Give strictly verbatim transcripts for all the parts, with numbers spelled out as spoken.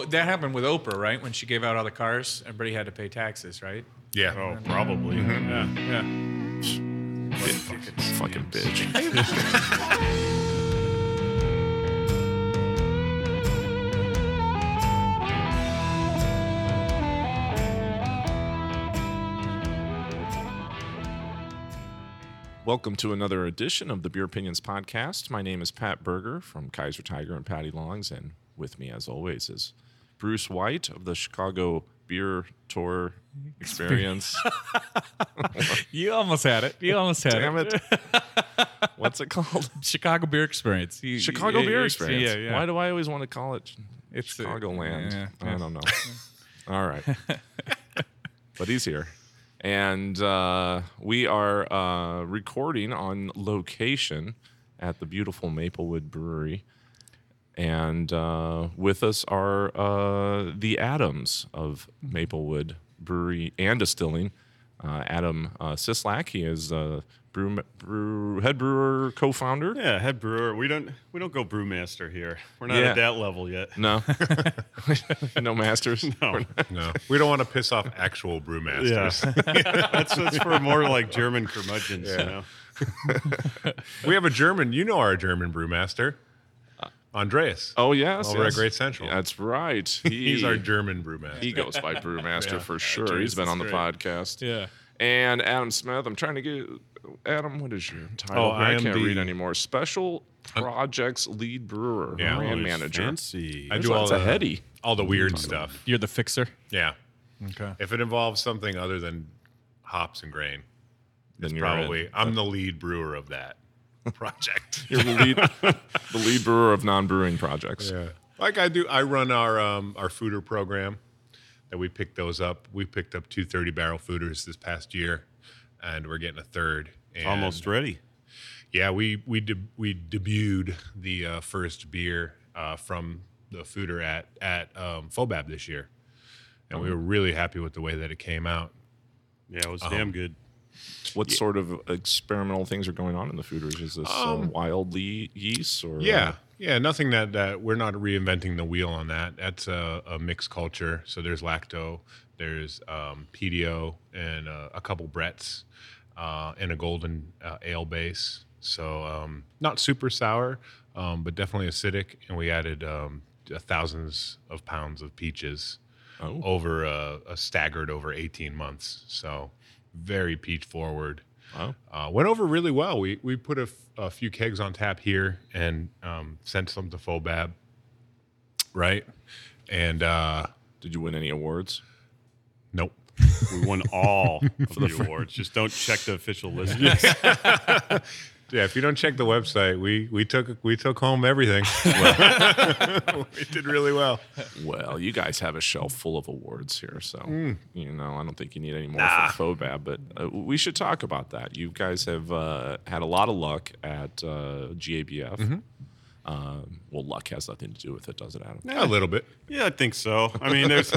that happened with Oprah, right? When she gave out all the cars, everybody had to pay taxes, right? Yeah. Oh, probably. Yeah, yeah. Fucking bitch. Welcome to another edition of the Beer Opinions Podcast. My name is Pat Berger from Kaiser Tiger and Patty Longs, and with me, as always, is Bruce White of the Chicago Beer Tour Experience. You almost had it. You almost had Damn it. it. What's it called? Chicago Beer Experience. You, Chicago yeah, Beer yeah, Experience. Yeah, yeah. Why do I always want to call it It's uh, Chicagoland? yeah, I yeah. don't know. All right. But he's here. And uh, we are uh, recording on location at the beautiful Maplewood Brewery. And uh, with us are uh, the Adams of Maplewood Brewery and Distilling. Uh, Adam uh, Sislak, he is uh, brew, brew, head brewer, co-founder. Yeah, head brewer. We don't we don't go brewmaster here. We're not Yeah. at that level yet. No, no masters. No. No, we don't want to piss off actual brewmasters. Yeah, that's that's for more like German curmudgeons. You know? We have a German. You know our German brewmaster, Andreas. Oh yes, Over at yes. Great Central. That's right. He, He's our German brewmaster. He goes by Brewmaster Yeah. for sure. Andreas He's been is on the great. podcast. Yeah. And Adam Smith, I'm trying to get Adam. What is your title? Oh, I I am can't the- read anymore. Special Projects Lead Brewer, Yeah. brand Oh, manager. Fancy. I That's do all a the heady. all the weird stuff. You're the fixer. Yeah. Okay. If it involves something other than hops and grain, Then it's you're probably in. I'm the lead brewer of that project. You're the lead, the lead brewer of non-brewing projects. Yeah. Like I do, I run our um, our fooder program. That we picked those up. We picked up two thirty barrel fooders this past year, and we're getting a third. And Almost ready. Yeah, we we de- we debuted the uh, first beer uh, from the fooder at at um, Fobab this year, and we were really happy with the way that it came out. Yeah, it was Um, damn good. What sort of experimental things are going on in the fooders? Is this uh, Um, wild le- yeast or Yeah, uh, yeah, nothing that, that we're not reinventing the wheel on that. That's a, a mixed culture. So there's lacto, there's um, P D O, and uh, a couple Bretts, uh, and a golden uh, ale base. So um, not super sour, um, but definitely acidic. And we added um, thousands of pounds of peaches Oh. over uh, a staggered over eighteen months. So very peach forward. Wow. Uh, went over really well. We we put a, f- a few kegs on tap here and um, sent some to Fobab, right? And uh, Did you win any awards? nope. We won all of the awards. Just don't check the official list. Yeah, if you don't check the website, we we took we took home everything. We did really well. Well, you guys have a shelf full of awards here, so Mm. you know I don't think you need any more from Fobab. But uh, we should talk about that. You guys have uh, had a lot of luck at uh, G A B F. Mm-hmm. Um, well, luck has nothing to do with it, does it, Adam? A little bit, Yeah, I think so. I mean, there's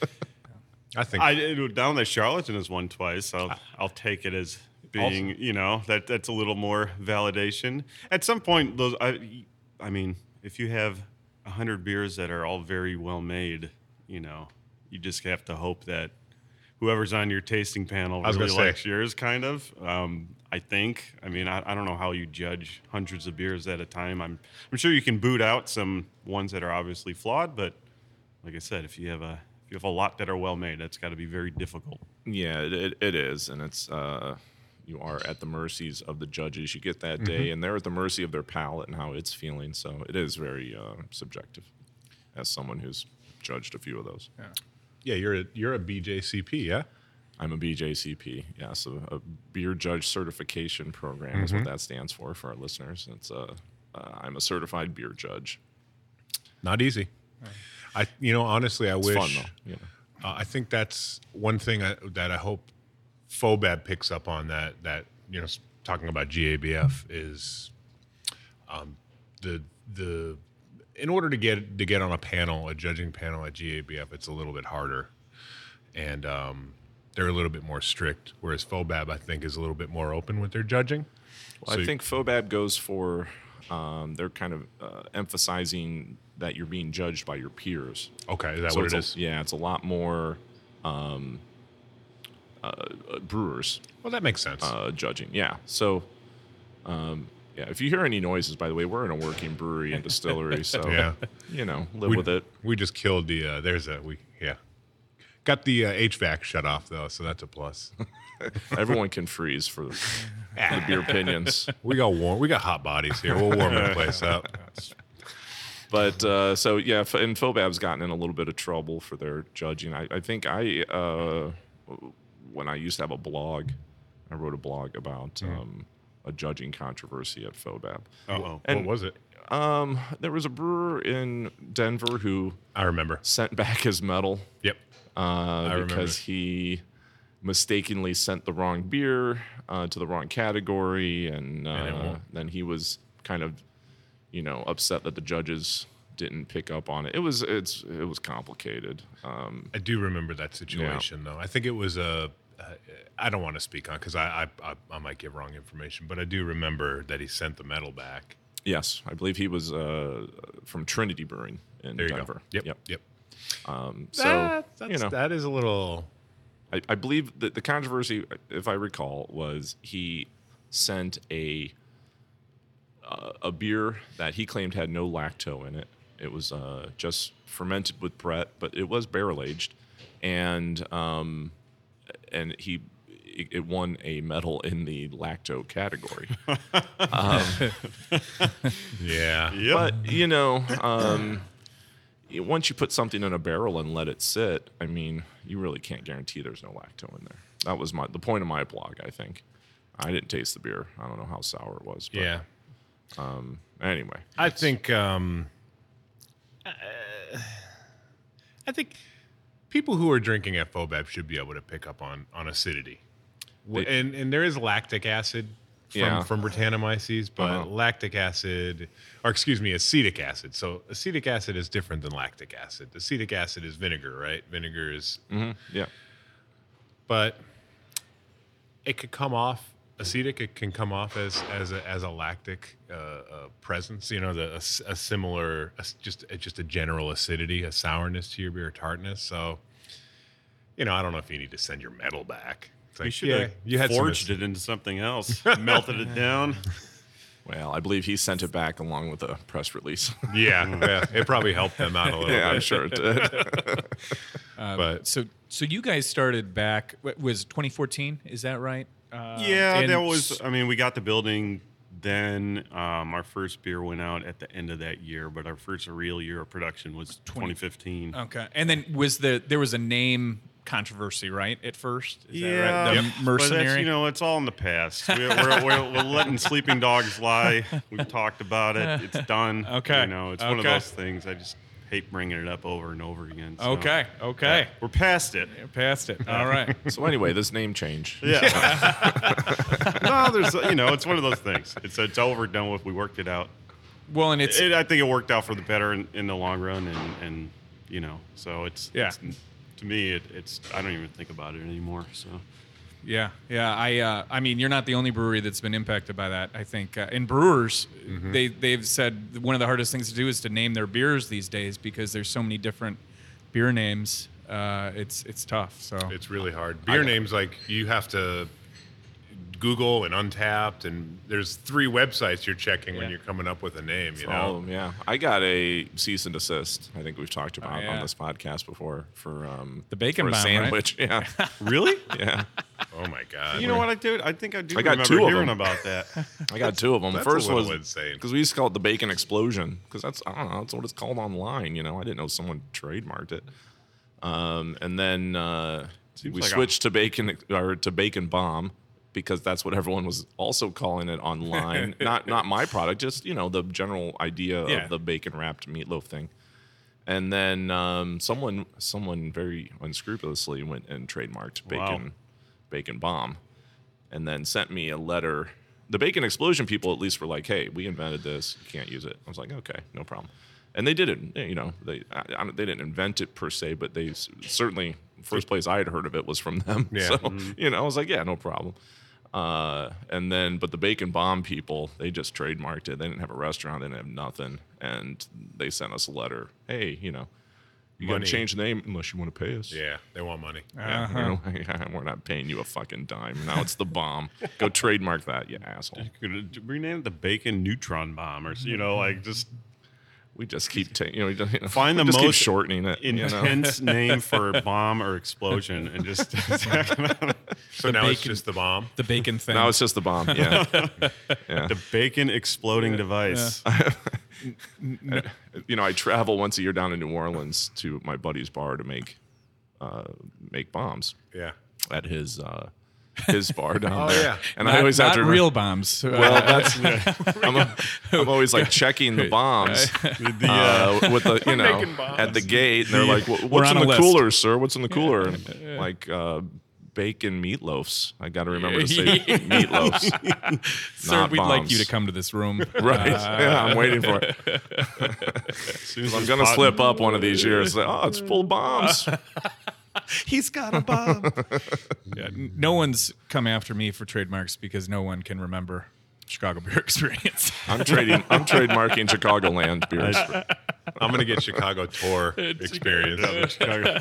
I think. I it- down there. Charlatan has won twice. I'll I'll take it as being you know that that's a little more validation. At some point, those I I mean, if you have a hundred beers that are all very well made, you know, you just have to hope that whoever's on your tasting panel I was really gonna say. likes yours. Kind of. Um, I think. I mean, I, I don't know how you judge hundreds of beers at a time. I'm I'm sure you can boot out some ones that are obviously flawed, but like I said, if you have a if you have a lot that are well made, that's got to be very difficult. Yeah, it, it, it is, and it's uh, you are at the mercies of the judges. You get that Mm-hmm. day, and they're at the mercy of their palate and how it's feeling. So it is very uh, subjective. As someone who's judged a few of those, Yeah, you're a, you're a B J C P, yeah. I'm a B J C P. Yes, a, a beer judge certification program is Mm-hmm. what that stands for for our listeners. It's a uh, I'm a certified beer judge. Not easy. I you know honestly, I It's wish. fun though. You know. Uh, I think that's one thing I, that I hope Fobab picks up on that, that you know, s- talking about G A B F is um, the the in order to get to get on a panel, a judging panel at G A B F, it's a little bit harder, and um, they're a little bit more strict. Whereas Fobab, I think, is a little bit more open with their judging. Well, So- I think Fobab goes for um, they're kind of uh, emphasizing that you're being judged by your peers. Okay, is that So what it's it a- is? Yeah, it's a lot more um, uh, brewers Well, that makes sense. uh, judging. Yeah. So, um, yeah, if you hear any noises, by the way, we're in a working brewery and distillery, so Yeah. you know, live we, with it. We just killed the. Uh, there's a we yeah. Got the uh, H V A C shut off though, so that's a plus. Everyone can freeze for the, the beer opinions. We got warm. We got hot bodies here. We'll warm the place up. But uh, so yeah, F- and Fobab's gotten in a little bit of trouble for their judging. I, I think I, uh, when I used to have a blog, I wrote a blog about um, a judging controversy at Fobab. Uh-oh. And- what was it? Um, there was a brewer in Denver who I remember. sent back his medal Yep. uh, remember. because he mistakenly sent the wrong beer uh, to the wrong category, and And it uh, won't. then he was kind of, you know, upset that the judges didn't pick up on it. It was it's it was complicated. Um, I do remember that situation though. I think it was a. Uh, I don't want to speak on because I, I I I might give wrong information, but I do remember that he sent the medal back. yes, I believe he was uh, from Trinity Brewing in There you Denver. go. Yep. Yep. Yep. Um, so That- that's, you know, that is a little. I, I believe that the controversy, if I recall, was he sent a uh, a beer that he claimed had no lacto in it. It was uh, just fermented with Brett, but it was barrel aged, and um, and he it, it won a medal in the lacto category. Yeah. Yep. But you know, um, y- once you put something in a barrel and let it sit, I mean, you really can't guarantee there's no lacto in there. That was my the point of my blog. I think I didn't taste the beer. I don't know how sour it was. But, Yeah. Anyway, I think. Um, uh, I think people who are drinking at Fobab should be able to pick up on on acidity, W- They- and and there is lactic acid from Yeah. from Britannomyces, but Uh-huh. lactic acid, or excuse me, acetic acid. So acetic acid is different than lactic acid. Acetic acid is vinegar, right? Vinegar is, hmm yeah, but it could come off acetic. It can come off as as a, as a lactic uh, uh, presence. You know, the a, s- a similar, a s- just a, just a general acidity, a sourness to your beer, tartness. So, you know, I don't know if you need to send your metal back. It's You like, should yeah, have you had some forged ac- it into something else, melted it down. well, I believe he sent it back along with a press release. Yeah, yeah, it probably helped them out a little yeah, I'm bit. sure it did. But So, so you guys started back. What, was twenty fourteen? Is that right? Uh, Yeah, and that was. s- I mean, we got the building. Then um, our first beer went out at the end of that year, but our first real year of production was twenty fifteen. Okay, and then was the there was a name controversy, right? At first, is that Yeah, right? The But mercenary. that's, you know, it's all in the past. We're, we're, we're, we're letting sleeping dogs lie. We've talked about it. It's done. Okay, You know, it's one of okay. those things. I just hate bringing it up over and over again. so- okay, okay, We're past it. past it. All right. So anyway, this name change. Yeah. no, there's, you know, it's one of those things. It's it's over, done with. We worked it out. Well, and it's It, I think it worked out for the better in, in the long run, and, and you know, so it's, Yeah. it's to me, it, it's I don't even think about it anymore. So yeah, yeah. I uh, I mean, you're not the only brewery that's been impacted by that. I think, uh, and brewers, Mm-hmm. they they've said one of the hardest things to do is to name their beers these days because there's so many different beer names. Uh, it's it's tough. So it's really hard. Beer names, like you have to Google and Untapped, and there's three websites you're checking when Yeah. you're coming up with a name. You For all know, of them, yeah. I got a cease and desist. I think we've talked about yeah. on this podcast before for um, The bacon for a bomb, right? sandwich. Yeah, really, yeah. oh my god, you know what I do? I think I do I got remember two of hearing them. about that. I got two of them. That's First a little was insane. because we used to call it the bacon explosion because that's I don't know that's what it's called online. You know, I didn't know someone trademarked it. Um, and then uh, we like a- switched to bacon or to bacon bomb because that's what everyone was also calling it online. not not my product, just you know the general idea Yeah. of the bacon wrapped meatloaf thing. And then um, someone someone very unscrupulously went and trademarked Wow. bacon bacon bomb, and then sent me a letter. The bacon explosion people at least were like, "Hey, we invented this. You can't use it." I was like, "Okay, no problem." And they didn't. You know, they I, I, don't- they didn't invent it per se, but they s- certainly first place I had heard of it was from them. Yeah. So you know, I was like, "Yeah, no problem." Uh, and then, but the Bacon Bomb people, they just trademarked it. They didn't have a restaurant, they didn't have nothing, and they sent us a letter. Hey, you know, you got to Money. change the name unless you want to pay us. Yeah, they want money. Yeah, you know, we're not paying you a fucking dime. Now it's the bomb. Go trademark that, you asshole. Could rename it the Bacon Neutron Bomb, or you know, like just We just keep taking, you know, we just, you know, find we the just keep most shortening it. You know? intense name for bomb or explosion, and just So now it's bacon- just the bomb. The bacon thing. Now it's just the bomb. Yeah, yeah. the bacon exploding device. You know, I travel once a year down to New Orleans to my buddy's bar to make uh, make bombs Yeah. at his uh, his bar down Oh, there. yeah. And not, I always have not to real bombs. Well, that's I'm, I'm always like checking the bombs The, uh, with the you know making bombs. at the gate, and they're like, "Wha- We're "What's in on a the list." cooler, sir? What's in the cooler?" And like uh, bacon meatloafs. I got to remember to say meatloafs. Sir, not we'd like you bombs. to come to this room. Right? Uh, yeah, I'm waiting for it. I'm gonna slip up one of these years. Like, oh, it's full of bombs. He's got a bomb. Yeah, n- no one's come after me for trademarks because no one can remember Chicago beer experience. I'm trading. I'm trademarking Chicagoland beers. I'm gonna get Chicago tour experience.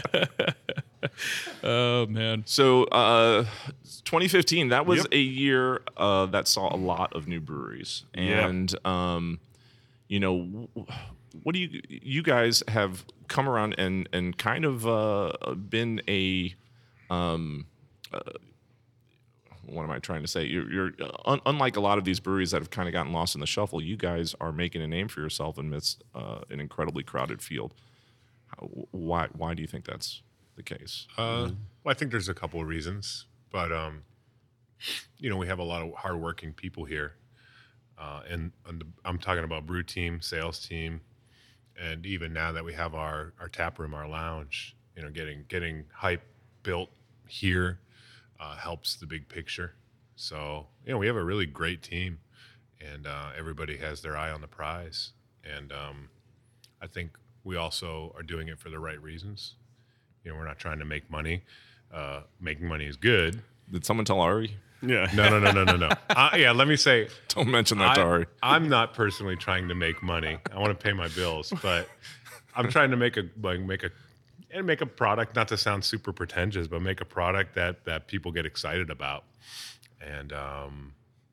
Oh man. So, uh, twenty fifteen, that was Yep. a year uh, that saw a lot of new breweries. Yeah. And, um, you know, w- what do you, you guys have come around and, and kind of uh, been a, um, uh, what am I trying to say? You're, you're un- unlike a lot of these breweries that have kind of gotten lost in the shuffle, you guys are making a name for yourself amidst uh, an incredibly crowded field. How, why, why do you think that's the case? Uh, well, I think there's a couple of reasons, but um, you know, we have a lot of hardworking people here, uh, and, and the, I'm talking about brew team, sales team, and even now that we have our our tap room, our lounge, you know, getting getting hype built here uh, helps the big picture. So you know, we have a really great team, and uh, everybody has their eye on the prize, and um, I think we also are doing it for the right reasons. You know, we're not trying to make money. Uh, making money is good. Did someone tell Ari? Yeah. No, no, no, no, no, no. Uh, yeah, let me say, Don't mention that to I, Ari. I'm not personally trying to make money. I want to pay my bills, but I'm trying to make a like make a and make a product. Not to sound super pretentious, but make a product that that people get excited about, and um,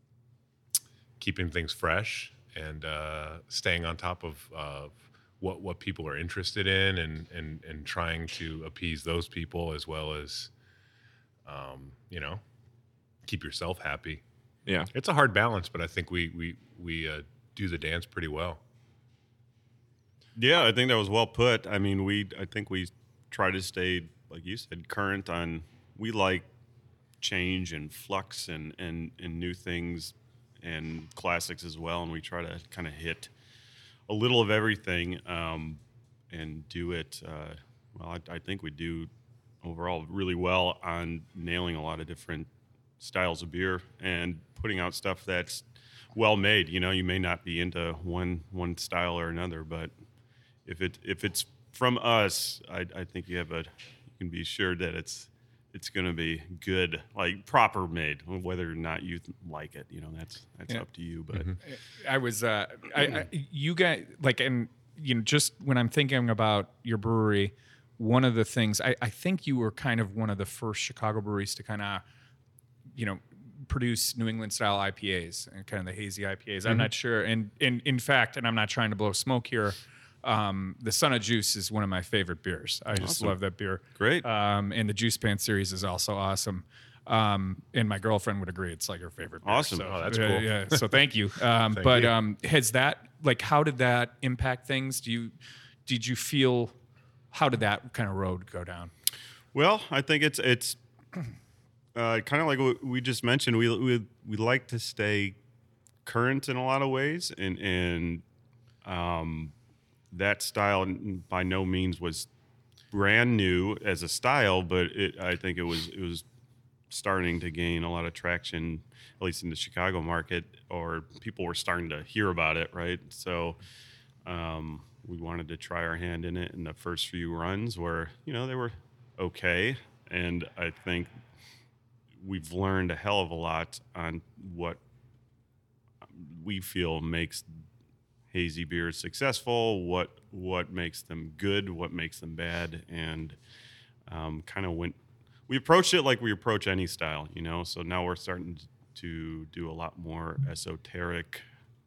keeping things fresh and uh, staying on top of. Uh, what what people are interested in and, and, and trying to appease those people as well as, um, you know, keep yourself happy. Yeah. It's a hard balance, but I think we we, we uh, do the dance pretty well. Yeah, I think that was well put. I mean, we I think we try to stay, like you said, current on. We like change and flux and and, and new things and classics as well, and we try to kind of hit a little of everything um, and do it. Uh, well, I, I think we do overall really well on nailing a lot of different styles of beer and putting out stuff that's well made. You know, you may not be into one one style or another, but if it if it's from us, I, I think you have a you can be sure that it's it's going to be good, like proper made. Whether or not you th- like it, you know, that's that's Yeah. up to you. But I was, uh, I, I, you guys, like, and you know, just when I'm thinking about your brewery, one of the things I, I think you were kind of one of the first Chicago breweries to kind of, you know, produce New England style I P As and kind of the hazy I P As. I'm not sure, and and in fact, and I'm not trying to blow smoke here. Um, the Son of Juice is one of my favorite beers. I just Awesome. love that beer. Great. Um, and the Juice Pants series is also awesome. Um, and my girlfriend would agree it's like her favorite beer. Awesome. So, Oh, that's uh, cool. Yeah. So thank you. Um, Thank but you. um, has that like how did that impact things? Do you did you feel how did that kind of road go down? Well, I think it's it's uh, kind of like what we just mentioned. We we we like to stay current in a lot of ways, and and um, that style n- by no means was brand new as a style, but it, I think it was it was starting to gain a lot of traction, at least in the Chicago market, or people were starting to hear about it, right? So um, we wanted to try our hand in it, and the first few runs were, you know, they were okay, and I think we've learned a hell of a lot on what we feel makes hazy beers successful, what what makes them good, what makes them bad, and um, kind of went. We approached it like we approach any style, you know. So now we're starting to do a lot more esoteric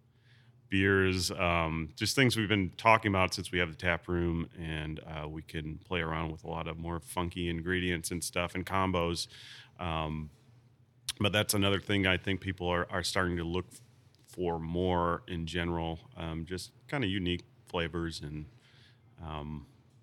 beers, um, just things we've been talking about since we have the tap room, and uh, we can play around with a lot of more funky ingredients and stuff and combos. Um, but that's another thing I think people are, are starting to look for more in general, um, just kind of unique flavors. And um,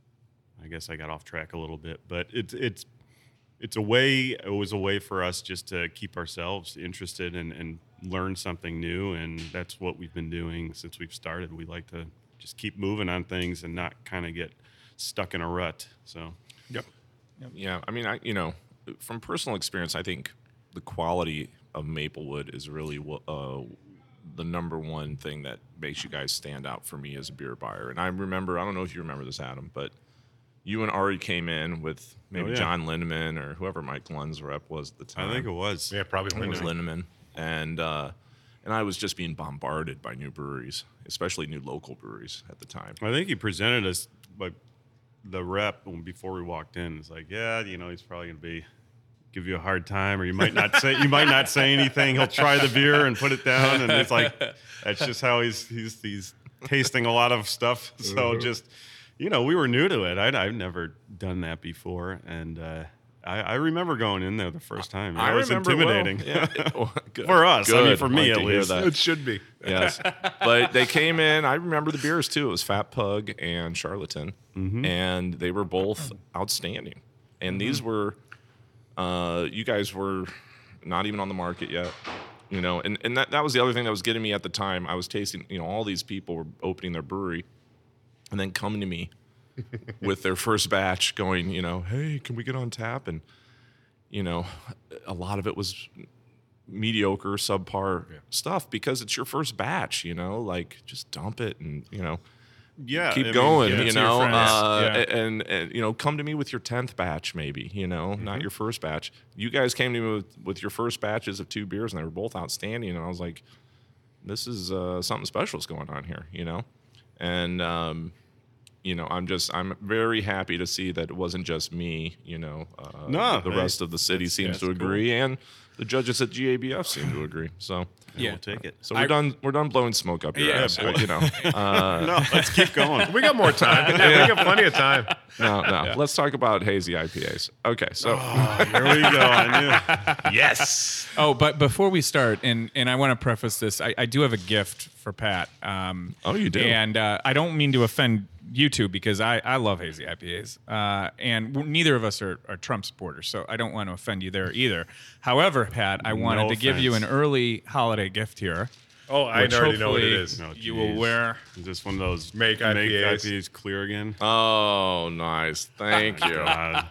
I guess I got off track a little bit, but it's it's it's a way. It was a way for us just to keep ourselves interested and, and learn something new, and that's what we've been doing since we've started. We like to just keep moving on things and not kind of get stuck in a rut. So, Yep. Yeah, I mean, I you know, from personal experience, I think the quality of Maplewood is really uh, the number one thing that makes you guys stand out for me as a beer buyer. And I remember, I don't know if you remember this, Adam, but you and Ari came in with maybe Oh, yeah. John Lindemann or whoever Mike Lund's rep was at the time. I think it was. Yeah, probably. It was Lindemann. Lindemann. And uh, and I was just being bombarded by new breweries, especially new local breweries at the time. I think he presented us, like the rep before we walked in. It's like, yeah, you know, he's probably gonna be give you a hard time, or you might not say you might not say anything. He'll try the beer and put it down, and it's like that's just how he's he's he's tasting a lot of stuff. So just you know, we were new to it. I'd, I've never done that before, and uh, I, I remember going in there the first time. I It was remember well. intimidating Yeah. Well, good. for us. I mean, Good. for me Like at to hear least. that. It should be. Yes, but they came in. I remember the beers too. It was Fat Pug and Charlatan, and they were both outstanding. And these were, uh, you guys were not even on the market yet, you know. And and that that was the other thing that was getting me at the time. I was tasting, you know, all these people were opening their brewery, and then coming to me with their first batch, going, you know, hey, can we get on tap? And you know, a lot of it was mediocre, subpar stuff because it's your first batch, you know, like just dump it and, you know, Yeah, keep I mean, going, yeah, you to your know, friends. uh, Yeah. and, and, you know, come to me with your tenth batch, maybe, you know, not your first batch. You guys came to me with, with your first batches of two beers and they were both outstanding. And I was like, this is uh, something special is going on here, you know? And, um, you know, I'm just, I'm very happy to see that it wasn't just me, you know, uh, No, the hey, rest of the city seems that's to agree. And the judges at G A B F seem to agree. So, Yeah, we'll take it. so we're I- done, we're done blowing smoke up your Yeah, ass, but, you know, uh, No, let's keep going. We got more time. We got plenty of time. no, no, let's talk about hazy I P As. Okay. So, Here we go. I knew. Yes. Oh, but before we start, and and I want to preface this, I, I do have a gift for Pat. Um, Oh, you do? And uh, I don't mean to offend you two because I, I love hazy I P As, uh, and w- neither of us are, are Trump supporters, so I don't want to offend you there either. However, Pat, I wanted No to give you an offense. early holiday gift here. Oh, I which already know what it hopefully is. No, You will geez. wear. Is this one of those Make I P As. I P As clear again? oh, nice. Thank you. God.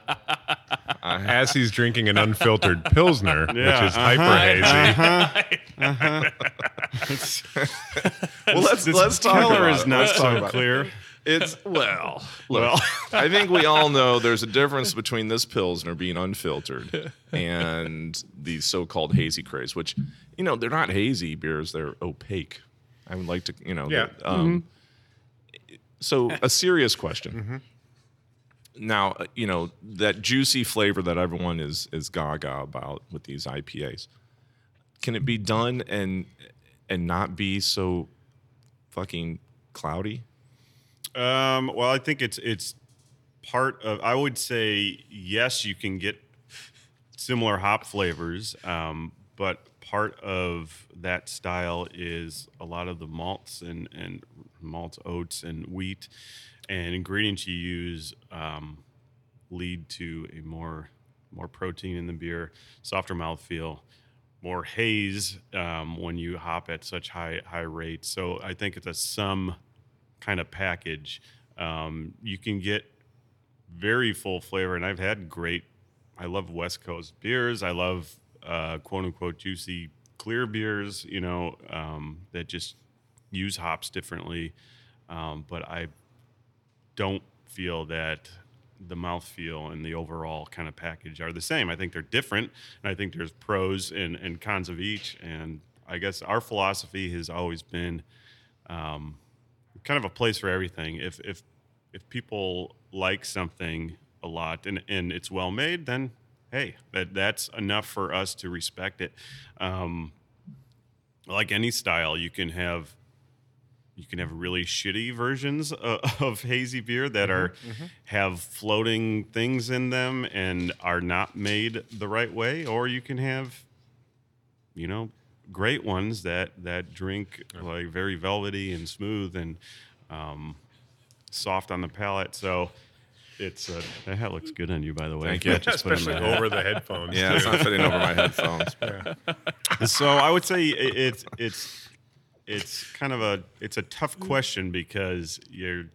As he's drinking an unfiltered Pilsner, Yeah, which is uh-huh. hyper hazy. Well, let's This let's talk color about is it. not Let's talk so about it. clear. It's well, look, Well. I think we all know there's a difference between this Pilsner being unfiltered and these so-called hazy craze, which, you know, they're not hazy beers; they're opaque. I would like to, you know, Yeah. that, um, So, a serious question. Now, uh, you know that juicy flavor that everyone is is gaga about with these I P As. Can it be done and and not be so fucking cloudy? Um, well, I think it's it's part of. I would say yes, you can get similar hop flavors, um, but part of that style is a lot of the malts and and malts, oats, and wheat, and ingredients you use um, lead to a more more protein in the beer, softer mouthfeel, more haze um, when you hop at such high high rates. So I think it's a sum kind of package. Um, you can get very full flavor, and I've had great. I love West Coast beers. I love uh, quote unquote juicy clear beers. You know um, that just use hops differently, um, but I don't feel that the mouthfeel and the overall kind of package are the same. I think they're different, and I think there's pros and, and cons of each. And I guess our philosophy has always been um, kind of a place for everything. If if if people like something a lot and, and it's well made, then hey, that that's enough for us to respect it. Um, like any style, you can have you can have really shitty versions of, of hazy beer that are mm-hmm. have floating things in them and are not made the right way, or you can have, you know, great ones that that drink like very velvety and smooth and um, soft on the palate. So it's uh, that hat looks good on you, by the way. Thank you. Especially over the headphones. Yeah, it's not fitting over my headphones. Yeah. So I would say it, it's it's it's kind of a it's a tough question because you're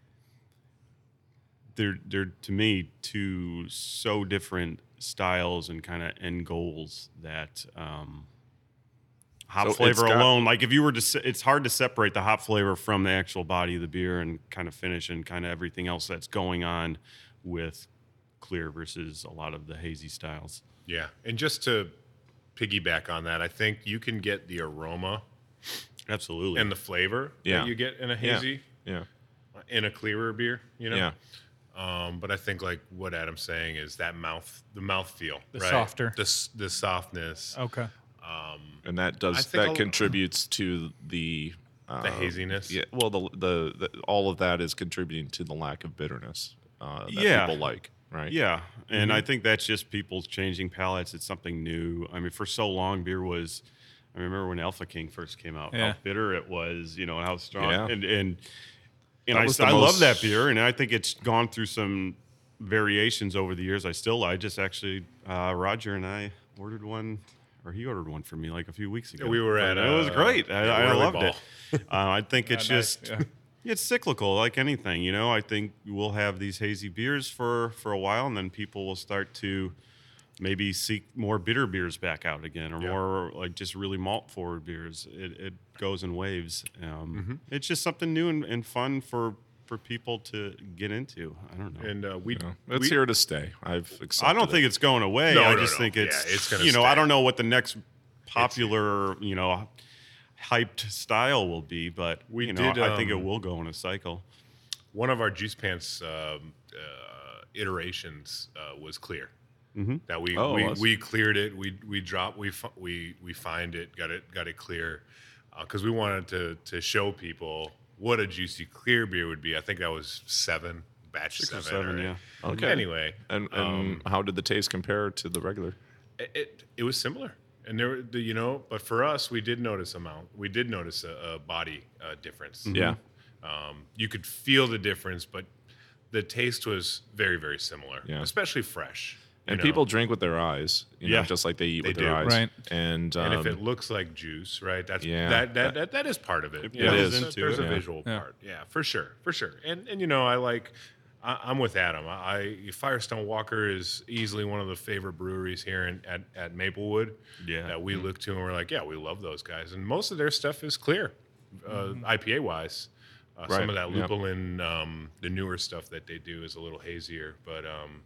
they're they're to me two so different styles and kind of end goals that um, hop So it's flavor got- alone. Like if you were to, se- it's hard to separate the hop flavor from the actual body of the beer and kind of finish and kind of everything else that's going on with clear versus a lot of the hazy styles. Yeah, and just to piggyback on that, I think you can get the aroma Absolutely. and the flavor Yeah. that you get in a Yeah. hazy, Yeah. in a clearer beer, you know? Yeah. Um, but I think like what Adam's saying is that mouth, the mouth feel, The right? softer. the s- the softness, Okay. And that I does think that I'll- contributes to the uh, the haziness. Yeah, well, the, the the all of that is contributing to the lack of bitterness uh, that Yeah. people like, right? Yeah, and I think that's just people's changing palates. It's something new. I mean, for so long, beer was. I remember when Alpha King first came out, Yeah. how bitter it was, you know, and how strong. Yeah. And and and That I, was I the love most- that beer, and I think it's gone through some variations over the years. I still, I just actually, uh, Roger and I ordered one, or he ordered one for me like a few weeks ago. We were But at, it was uh, great. I, yeah, I Whirly loved Ball. it. Uh, I think it's Yeah, nice. just. Yeah. It's cyclical, like anything, you know. I think we'll have these hazy beers for, for a while, and then people will start to maybe seek more bitter beers back out again, or Yeah. more like just really malt forward beers. It, it goes in waves. Um, Mm-hmm. It's just something new and, and fun for for people to get into. I don't know. And uh, we, You know, it's we here to stay. I've accepted I don't it. think it's going away. No, I no, just no. think it's, Yeah, it's gonna you know, stay. I don't know what the next popular, you know, hyped style will be, but We you know, did, I think it um, will go in a cycle. one of our Juice Pants um, uh, iterations uh, was clear. Mm-hmm. That we Oh, we, it was? we cleared it. We we dropped. We fi- we we find it. Got it. Got it clear. Because we wanted to to show people what a juicy clear beer would be. I think that was seven batch Six or seven. seven, or- yeah. Okay. Anyway, And, and um, how did the taste compare to the regular? it, it it was similar, and there were the, you know, but for us, we did notice a mount. We did notice a, a body uh, difference. Yeah. Um, you could feel the difference, but the taste was very very similar. Yeah. Especially fresh. you And know. people drink with their eyes, you know, Yeah. just like they eat They with their do. eyes. Right. And, um, And if it looks like juice, right? That's Yeah. that, that that that is part of it. It You know, plays there's a- into There's it. a Yeah. visual Yeah. part. Yeah, for sure, for sure. And and you know, I like. I, I'm with Adam. I, I Firestone Walker is easily one of the favorite breweries here in, at at Maplewood. Yeah. That we look to and we're like, yeah, we love those guys. And most of their stuff is clear, uh, I P A wise. Uh, Right. Some of that Yeah. lupulin, um, the newer stuff that they do is a little hazier, but um,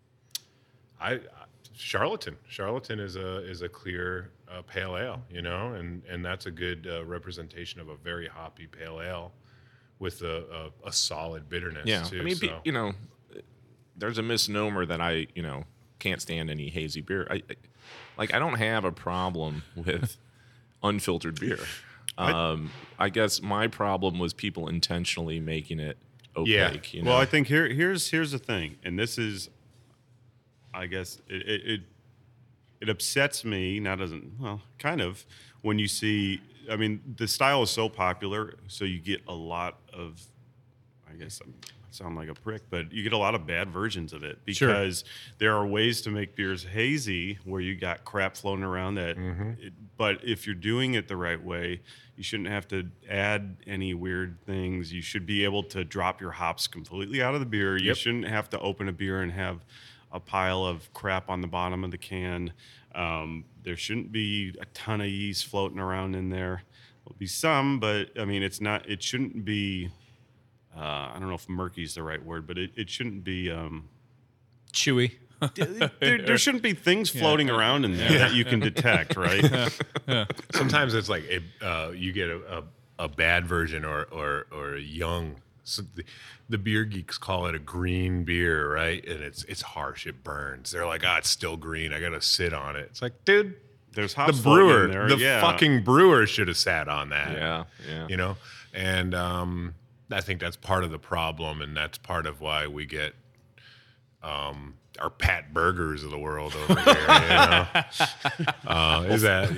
I, I Charlatan. Charlatan is a is a clear uh, pale ale, you know, and and that's a good uh, representation of a very hoppy pale ale with a a, a solid bitterness. yeah, too, I mean, so. pe- you know, there's a misnomer that I, you know, can't stand any hazy beer. I, I like, I don't have a problem with unfiltered beer. Um, I guess my problem was people intentionally making it Yeah. opaque. You know? Well, I think here here's here's the thing, and this is, I guess it it it, it upsets me. Now doesn't well, kind of when you see. I mean, the style is so popular, so you get a lot of. I guess I'm, I sound like a prick, but you get a lot of bad versions of it Sure. because there are ways to make beers hazy where you got crap floating around that. It, but if you're doing it the right way, you shouldn't have to add any weird things. You should be able to drop your hops completely out of the beer. You Yep. shouldn't have to open a beer and have a pile of crap on the bottom of the can. Um, there shouldn't be a ton of yeast floating around in there. There'll be some, but I mean, it's not. It shouldn't be. Uh, I don't know if murky is the right word, but it, it shouldn't be um, chewy. there, there shouldn't be things floating around in there that you can detect, right? Sometimes it's like a, uh, you get a, a, a bad version or or or a young. So the, the beer geeks call it a green beer, right? And it's it's harsh. It burns. They're like, ah, it's still green. I gotta sit on it. It's like, dude, There's the hops floating brewer, in there. the yeah. fucking brewer should have sat on that. Yeah, yeah. You know, and um, I think that's part of the problem, and that's part of why we get um, our Pat Burgers of the world over here. You know, uh, is that?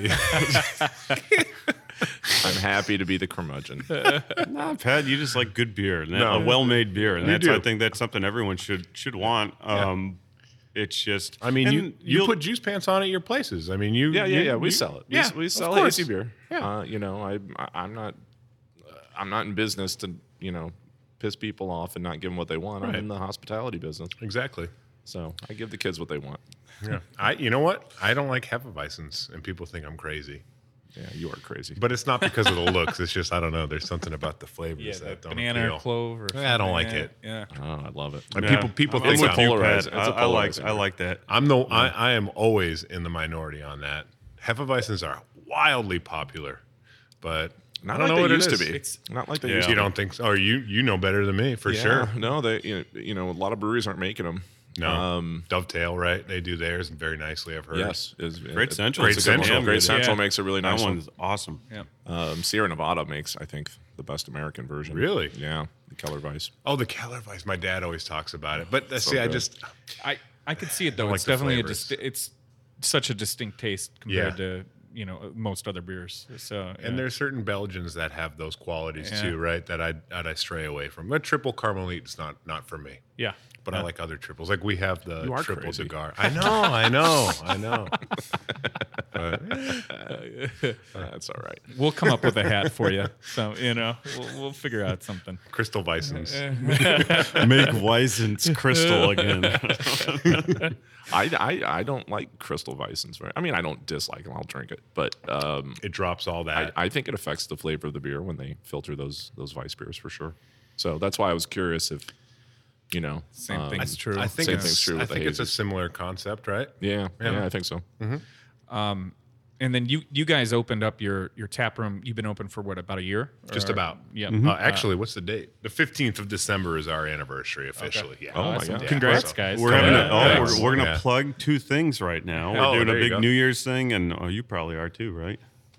I'm happy to be the curmudgeon. Nah, Pat, you just like good beer, and No. a well-made beer, and You that's do. I think that's something everyone should should want. Um, It's just, I mean, and you you you'll- put juice pants on at your places. I mean, you Yeah, yeah, you- yeah. We you- sell it. We, Yeah, we of sell course. hazy beer. Yeah. Uh, you know, I, I I'm not uh, I'm not in business to you know piss people off and not give them what they want. I'm Right. in the hospitality business, Exactly. so I give the kids what they want. Yeah. I you know what? I don't like Hefeweizens, and people think I'm crazy. Yeah, you are crazy. But it's not because of the looks. It's just I don't know. There's something about the flavors Yeah, that that don't banana appeal. or clove or Yeah, I don't like something. it. Yeah. Oh, I love it. And Yeah. people people I'm think with I'm, you, polarizing. Pat. It's a I, I like polarizing I like that. I'm the I, I am always in the minority on that. Hefeweizens are wildly popular, but Not I don't like know they what used it to is. be. It's- Not like they Yeah. used You to. don't think so? Or you you know better than me for Yeah, sure. No, they you know, you know a lot of breweries aren't making them. No, Um, Dovetail, right? They do theirs very nicely. I've heard. yes, is Great it- Central. Great is a good one. Central. Great Yeah. Central Yeah. makes a really That nice one. one's awesome. Yeah. Um, Sierra Nevada makes, I think, the best American version. Really? Yeah, the Keller Weiss. Oh, the Kellerweiss. My dad always talks about it. But uh, see, I good. just I, I could see it though. like It's the definitely a flavors. disti- it's such a distinct taste compared Yeah. to you know most other beers. So and yeah. there's certain Belgians that have those qualities Yeah. too, right? That I that I stray away from. But triple Carmelite is not not for me. yeah. But I like other triples. Like we have the You are triple crazy. cigar. I know, I know, I know. But, That's all right. We'll come up with a hat for you. So you know we'll, we'll figure out something. Crystal Weissens. Make Weissens crystal again. I, I, I don't like Crystal Weissens. Very, I mean, I don't dislike them. I'll drink it, but um, It drops all I, that. I think it affects the flavor of the beer when they filter those those Weiss beers for sure. So that's why I was curious if you know Same um, thing's true. I think Same it's, thing's true I with the think it's a hazies. similar concept, right? Yeah, yeah, Yeah. I think so. And then you you guys opened up your your tap room. You've been open for what, about a year? Just Or- about. Yeah. Uh, actually, what's the date? The fifteenth of December is our anniversary officially. Yeah. Oh, my Awesome. God. Congrats, So- guys. We're having Yeah, a, oh, thanks. we're, we're gonna Yeah. plug two things right now. We're Oh, doing there a you big go. New Year's thing, and oh, you probably are too, right?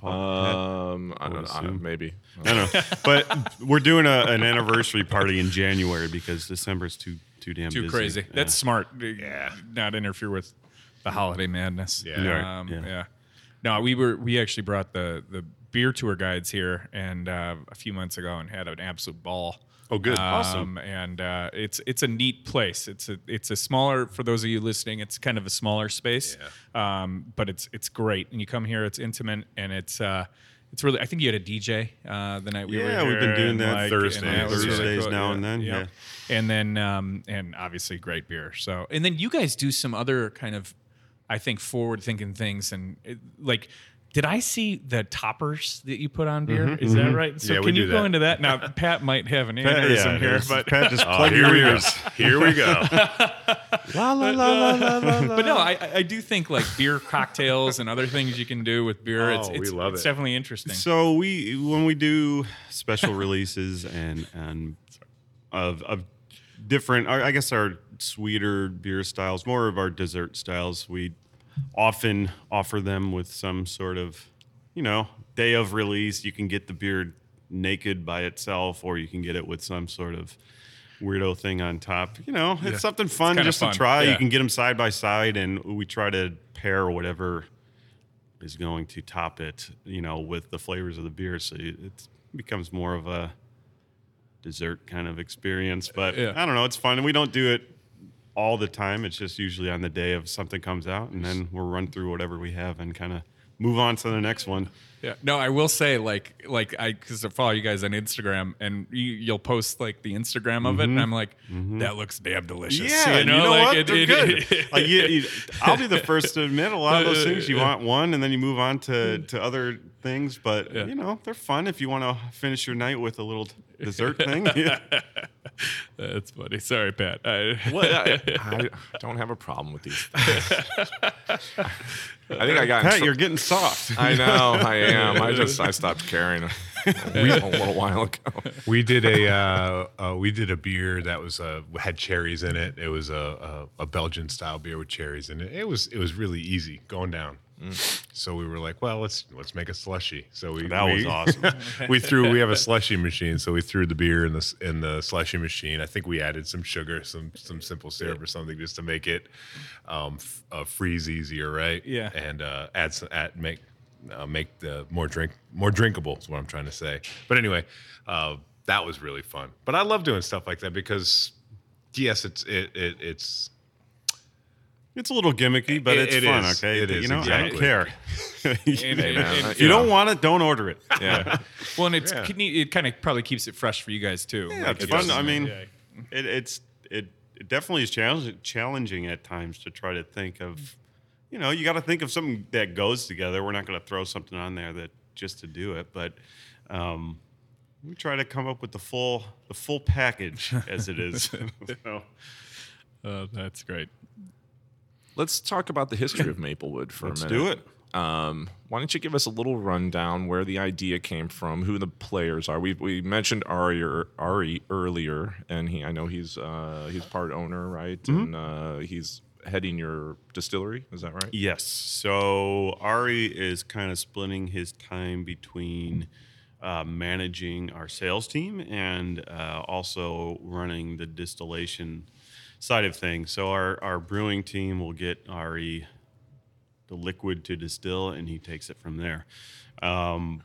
Um, I don't, I don't assume. maybe. I know, but we're doing a, an anniversary party in January because December's too too damn Too busy. crazy. Yeah. That's smart. Yeah. Not interfere with the holiday madness. Yeah. Right. Um, Yeah. yeah. No, we were we actually brought the the beer tour guides here and uh, a few months ago and had an absolute ball. Oh, good. Um, Awesome. And uh, it's it's a neat place. It's a it's a smaller, for those of you listening, it's kind of a smaller space. Um, but it's it's great. And you come here, it's intimate, and it's uh, it's really. I think you had a D J uh, the night we were here. Yeah, we've been doing and, that like, Thursdays. and that was really Thursdays cool. now Yeah, and then, yeah. And then um, and obviously great beer. So and then you guys do some other kind of, I think, forward thinking things and it, like. Did I see the toppers that you put on beer? Is that right? So Yeah, we can you do go that. into that? Now Pat might have an Pat, aneurysm yeah, here, it's- but Pat, just Oh, plug here your we ears. go. Here we go. La, la, la, la, la, la, la. but no, I, I do think like beer cocktails and other things you can do with beer. it's Oh, we it's, love it's it. definitely interesting. So we when we do special releases and and of of different, I I guess our sweeter beer styles, more of our dessert styles, we often offer them with some sort of, you know, day of release. You can get the beer naked by itself, or you can get it with some sort of weirdo thing on top. You know, it's something fun kinda just fun, to try. yeah. You can get them side by side, and we try to pair whatever is going to top it, you know, with the flavors of the beer. So it becomes more of a dessert kind of experience. But Yeah. I don't know, it's fun. And we don't do it all the time. It's just usually on the day of something comes out, and then we'll run through whatever we have and kind of move on to the next one. Yeah. No, I will say, like, like I because I follow you guys on Instagram, and you, you'll post like the Instagram of it, and I'm like, that looks damn delicious. Yeah, you know, you know like, what? it- They're it- good. it- like you, you, I'll be the first to admit a lot of those things. You want one, and then you move on to, to other things. But Yeah. you know, they're fun if you want to finish your night with a little dessert thing. Yeah. That's funny. Sorry, Pat. I, Well, I, I don't have a problem with these things. I think I got. in Pat, tr- you're getting soft. I know, I am. I just I stopped caring a, a little while ago. We did a uh, uh, we did a beer that was uh, had cherries in it. It was a, a, a Belgian style beer with cherries in it. It was it was really easy going down. So we were like, well, let's let's make a slushy. So we That we, was awesome. we threw we have a slushy machine, so we threw the beer in the in the slushy machine. I think we added some sugar, some some simple syrup or something just to make it um, f- uh, freeze easier, right? Yeah. And uh, add some add make uh, make the more drink more drinkable is what I'm trying to say. But anyway, uh, that was really fun. But I love doing stuff like that because yes, it's it, it it's. It's a little gimmicky, but It- it's it fun. is. Okay, It you is, know, I exactly. don't care. and- and- Hey, man, and- I- If you don't want it, don't order it. Yeah. well, and it's Yeah. can you- it kind of probably keeps it fresh for you guys too. Yeah, Like, it's it fun. doesn't- I mean, yeah. it, it's it, it definitely is challenging challenging at times to try to think of, you know, you got to think of something that goes together. We're not going to throw something on there that just to do it, but um, we try to come up with the full the full package as it is. So, Oh, that's great. Let's talk about the history of Maplewood for let's a do minute. it. Um, why don't you give us a little rundown where the idea came from, who the players are? We we mentioned Ari, or- Ari earlier, and he I know he's uh, he's part owner, right? And uh, he's heading your distillery. Is that right? Yes. So Ari is kind of splitting his time between uh, managing our sales team and uh, also running the distillation side of things. So our, our brewing team will get Ari the liquid to distill, and he takes it from there. Um,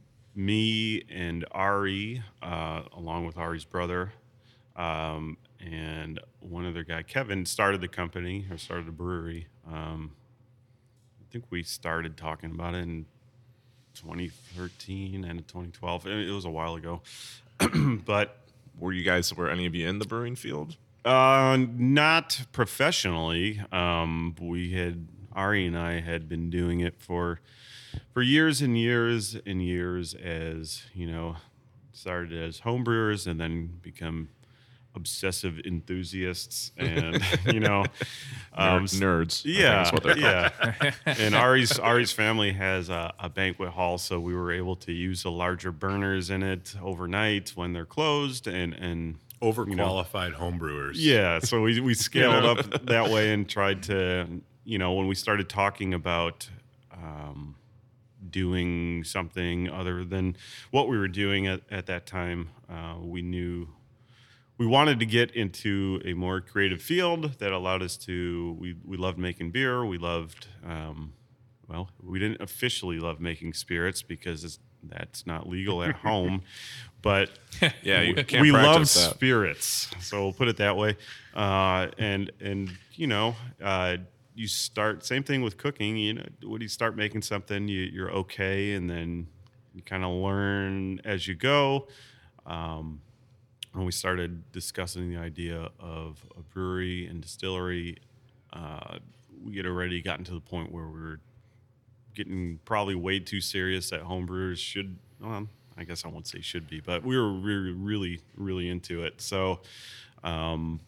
me and Ari, uh, along with Ari's brother, um, and one other guy, Kevin, started the company or started the brewery. Um, I think we started talking about it in twenty thirteen and twenty twelve. It it was a while ago, but Were you guys were any of you in the brewing field? uh, not professionally. Um, we had Ari and I had been doing it for for years and years and years. As you know, started as home brewers and then become obsessive enthusiasts, and you know, um, Nerds. I think yeah, is what they're called. yeah. And Ari's Ari's family has a, a banquet hall, so we were able to use the larger burners in it overnight when they're closed, and and Overqualified homebrewers. yeah, so we we scaled up that way and tried to, you know, when we started talking about um, doing something other than what we were doing at, at that time, uh, we knew we wanted to get into a more creative field that allowed us to. We we loved making beer. We loved, um, well, we didn't officially love making spirits because it's, that's not legal at home, but Yeah, you we- can't we love practice that. spirits, so we'll put it that way. Uh, and and you know, uh, you start same thing with cooking. You know, when you start making something, you, you're okay, and then you kind of learn as you go. Um, when we started discussing the idea of a brewery and distillery, uh, we had already gotten to the point where we were getting probably way too serious that home brewers should. Well, I guess I won't say should be, but we were really, really, really into it. So um,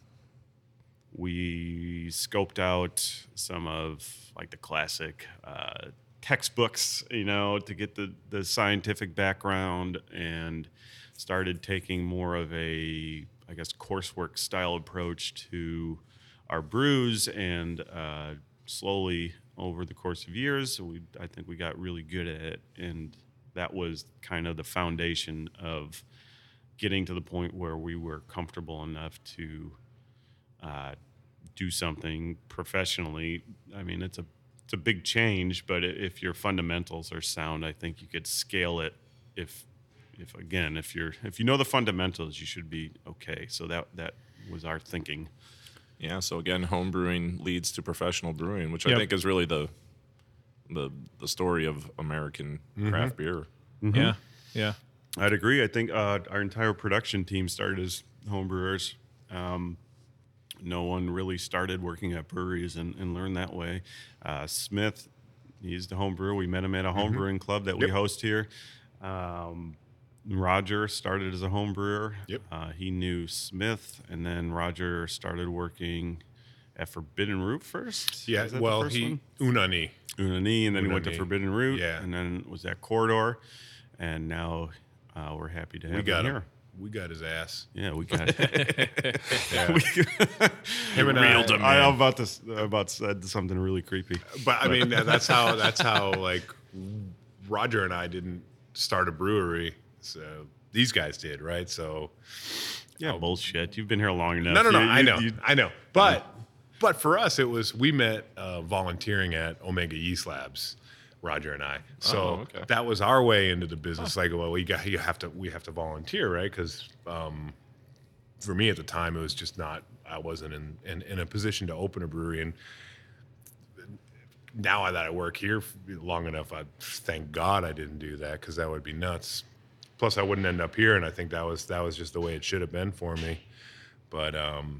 we scoped out some of like the classic uh, textbooks, you know, to get the, the scientific background, and started taking more of a, I guess, coursework style approach to our brews, and uh, slowly over the course of years, we I think we got really good at it, and that was kind of the foundation of getting to the point where we were comfortable enough to uh, do something professionally. I mean, it's a it's a big change, but if your fundamentals are sound, I think you could scale it. If if again, if you're if you know the fundamentals, you should be okay. So that that was our thinking. Yeah, so again, home brewing leads to professional brewing, which I Yep. think is really the the the story of American Mm-hmm. craft beer. Yeah, yeah. I'd agree. I think uh, our entire production team started as home brewers. Um, no one really started working at breweries and, and learned that way. Uh, Smith, he's the home brewer. We met him at a home Mm-hmm. brewing club that we host here. Um, Roger started as a home brewer. Yep. Uh, he knew Smith, and then Roger started working at Forbidden Root first. Yeah, Was that the well, first he one? Unani. Unani, and then he went to Unani. Forbidden Root, Yeah. and then was at Corridor, and now uh, we're happy to have We got him him. here. We got his ass. Yeah, we got it. Yeah. Him and I, Reeled him I am about to s- about said something really creepy. But I mean, that's how that's how like Roger and I didn't start a brewery. So these guys did, right? So Yeah, bullshit. You've been here long enough. no, no, no. You- I you- know, you- I know. But but for us, it was we met uh, volunteering at Omega Yeast Labs, Roger and I. So Oh, okay. that was our way into the business. Like, well, we got you have to we have to volunteer, right? Because um, for me at the time, it was just not. I wasn't in, in in a position to open a brewery, and now that I work here long enough, I thank God I didn't do that because that would be nuts. Plus, I wouldn't end up here, and I think that was that was just the way it should have been for me. But um,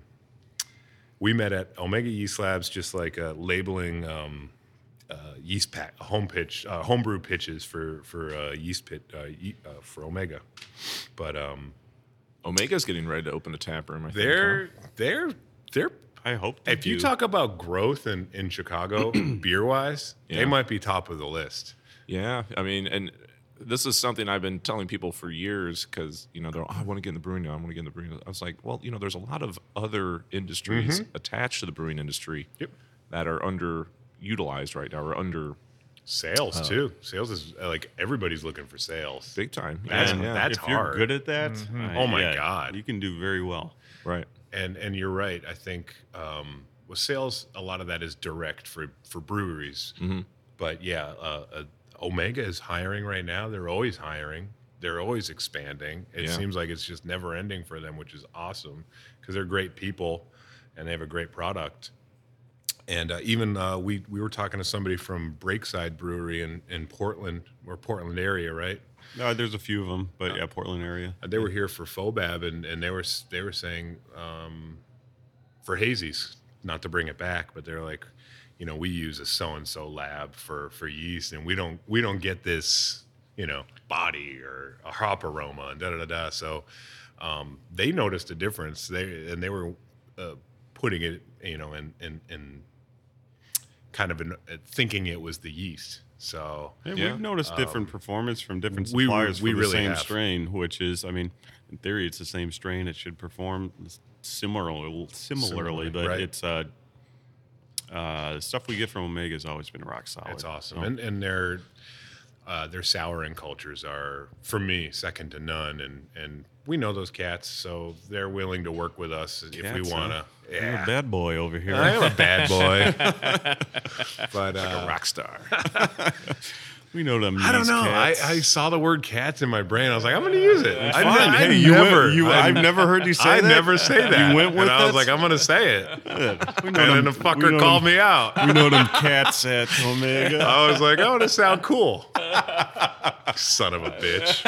we met at Omega Yeast Labs, just like uh, labeling um, uh, yeast pack, home pitch, uh, homebrew pitches for for uh, yeast pit uh, ye- uh, for Omega. But um, Omega's getting ready to open a tap room. I think, they're they're they're. I hope. they If you do. talk about growth in, in Chicago, beer wise, Yeah. they might be top of the list. Yeah, I mean, and this is something I've been telling people for years because you know they're, oh, I want to get in the brewing now. I want to get in the brewing. I was like, well, you know, there's a lot of other industries attached to the brewing industry Yep. that are underutilized right now, or under Sales too. Sales is uh, like everybody's looking for sales. big time. That's- yeah, yeah. that's if you're hard. good at that, I- Oh my yeah, God. you can do very well. right. And and you're right. I think um, with sales, a lot of that is direct for for breweries. But yeah, uh, uh, Omega is hiring right now. They're always hiring. They're always expanding. It Yeah. seems like it's just never ending for them, which is awesome because they're great people and they have a great product. And uh, even uh, we we were talking to somebody from Breakside Brewery in, in Portland or Portland area, right? No, there's a few of them, but yeah, Portland area. Uh, They were here for Fobab, and, and they were s- they were saying um, for hazies, not to bring it back, but they're like, you know, we use a so and so lab for, for yeast, and we don't we don't get this, you know, body or a hop aroma and da da da da. So um, they noticed a difference. They and they were uh, putting it, you know, in in, in kind of in, uh, thinking it was the yeast. So Yeah, Yeah. we've noticed different performance from different we- suppliers we for the really same have. strain, which is, I mean, in theory, it's the same strain. It should perform similarly, similarly, Similarly, but right. it's uh, uh, the stuff we get from Omega has always been rock solid. It's awesome, So- and and their uh, their souring cultures are for me second to none, and and we know those cats, so they're willing to work with us if we Cats, huh? want to. You're Yeah, a bad boy over here. I am a bad boy, but uh, Rock star. We know them. I don't yeast know. I, cats. I saw the word cats in my brain. I was like, I'm going to use it. I, Fine. I Hey, you never, went- you- I, I've never heard you say I that. never say that. You went with and I was it? like, I'm going to say it. We And know then them- the we fucker know called them- me out. We know them cats at Omega. I was like, I want to sound cool. Son of a bitch.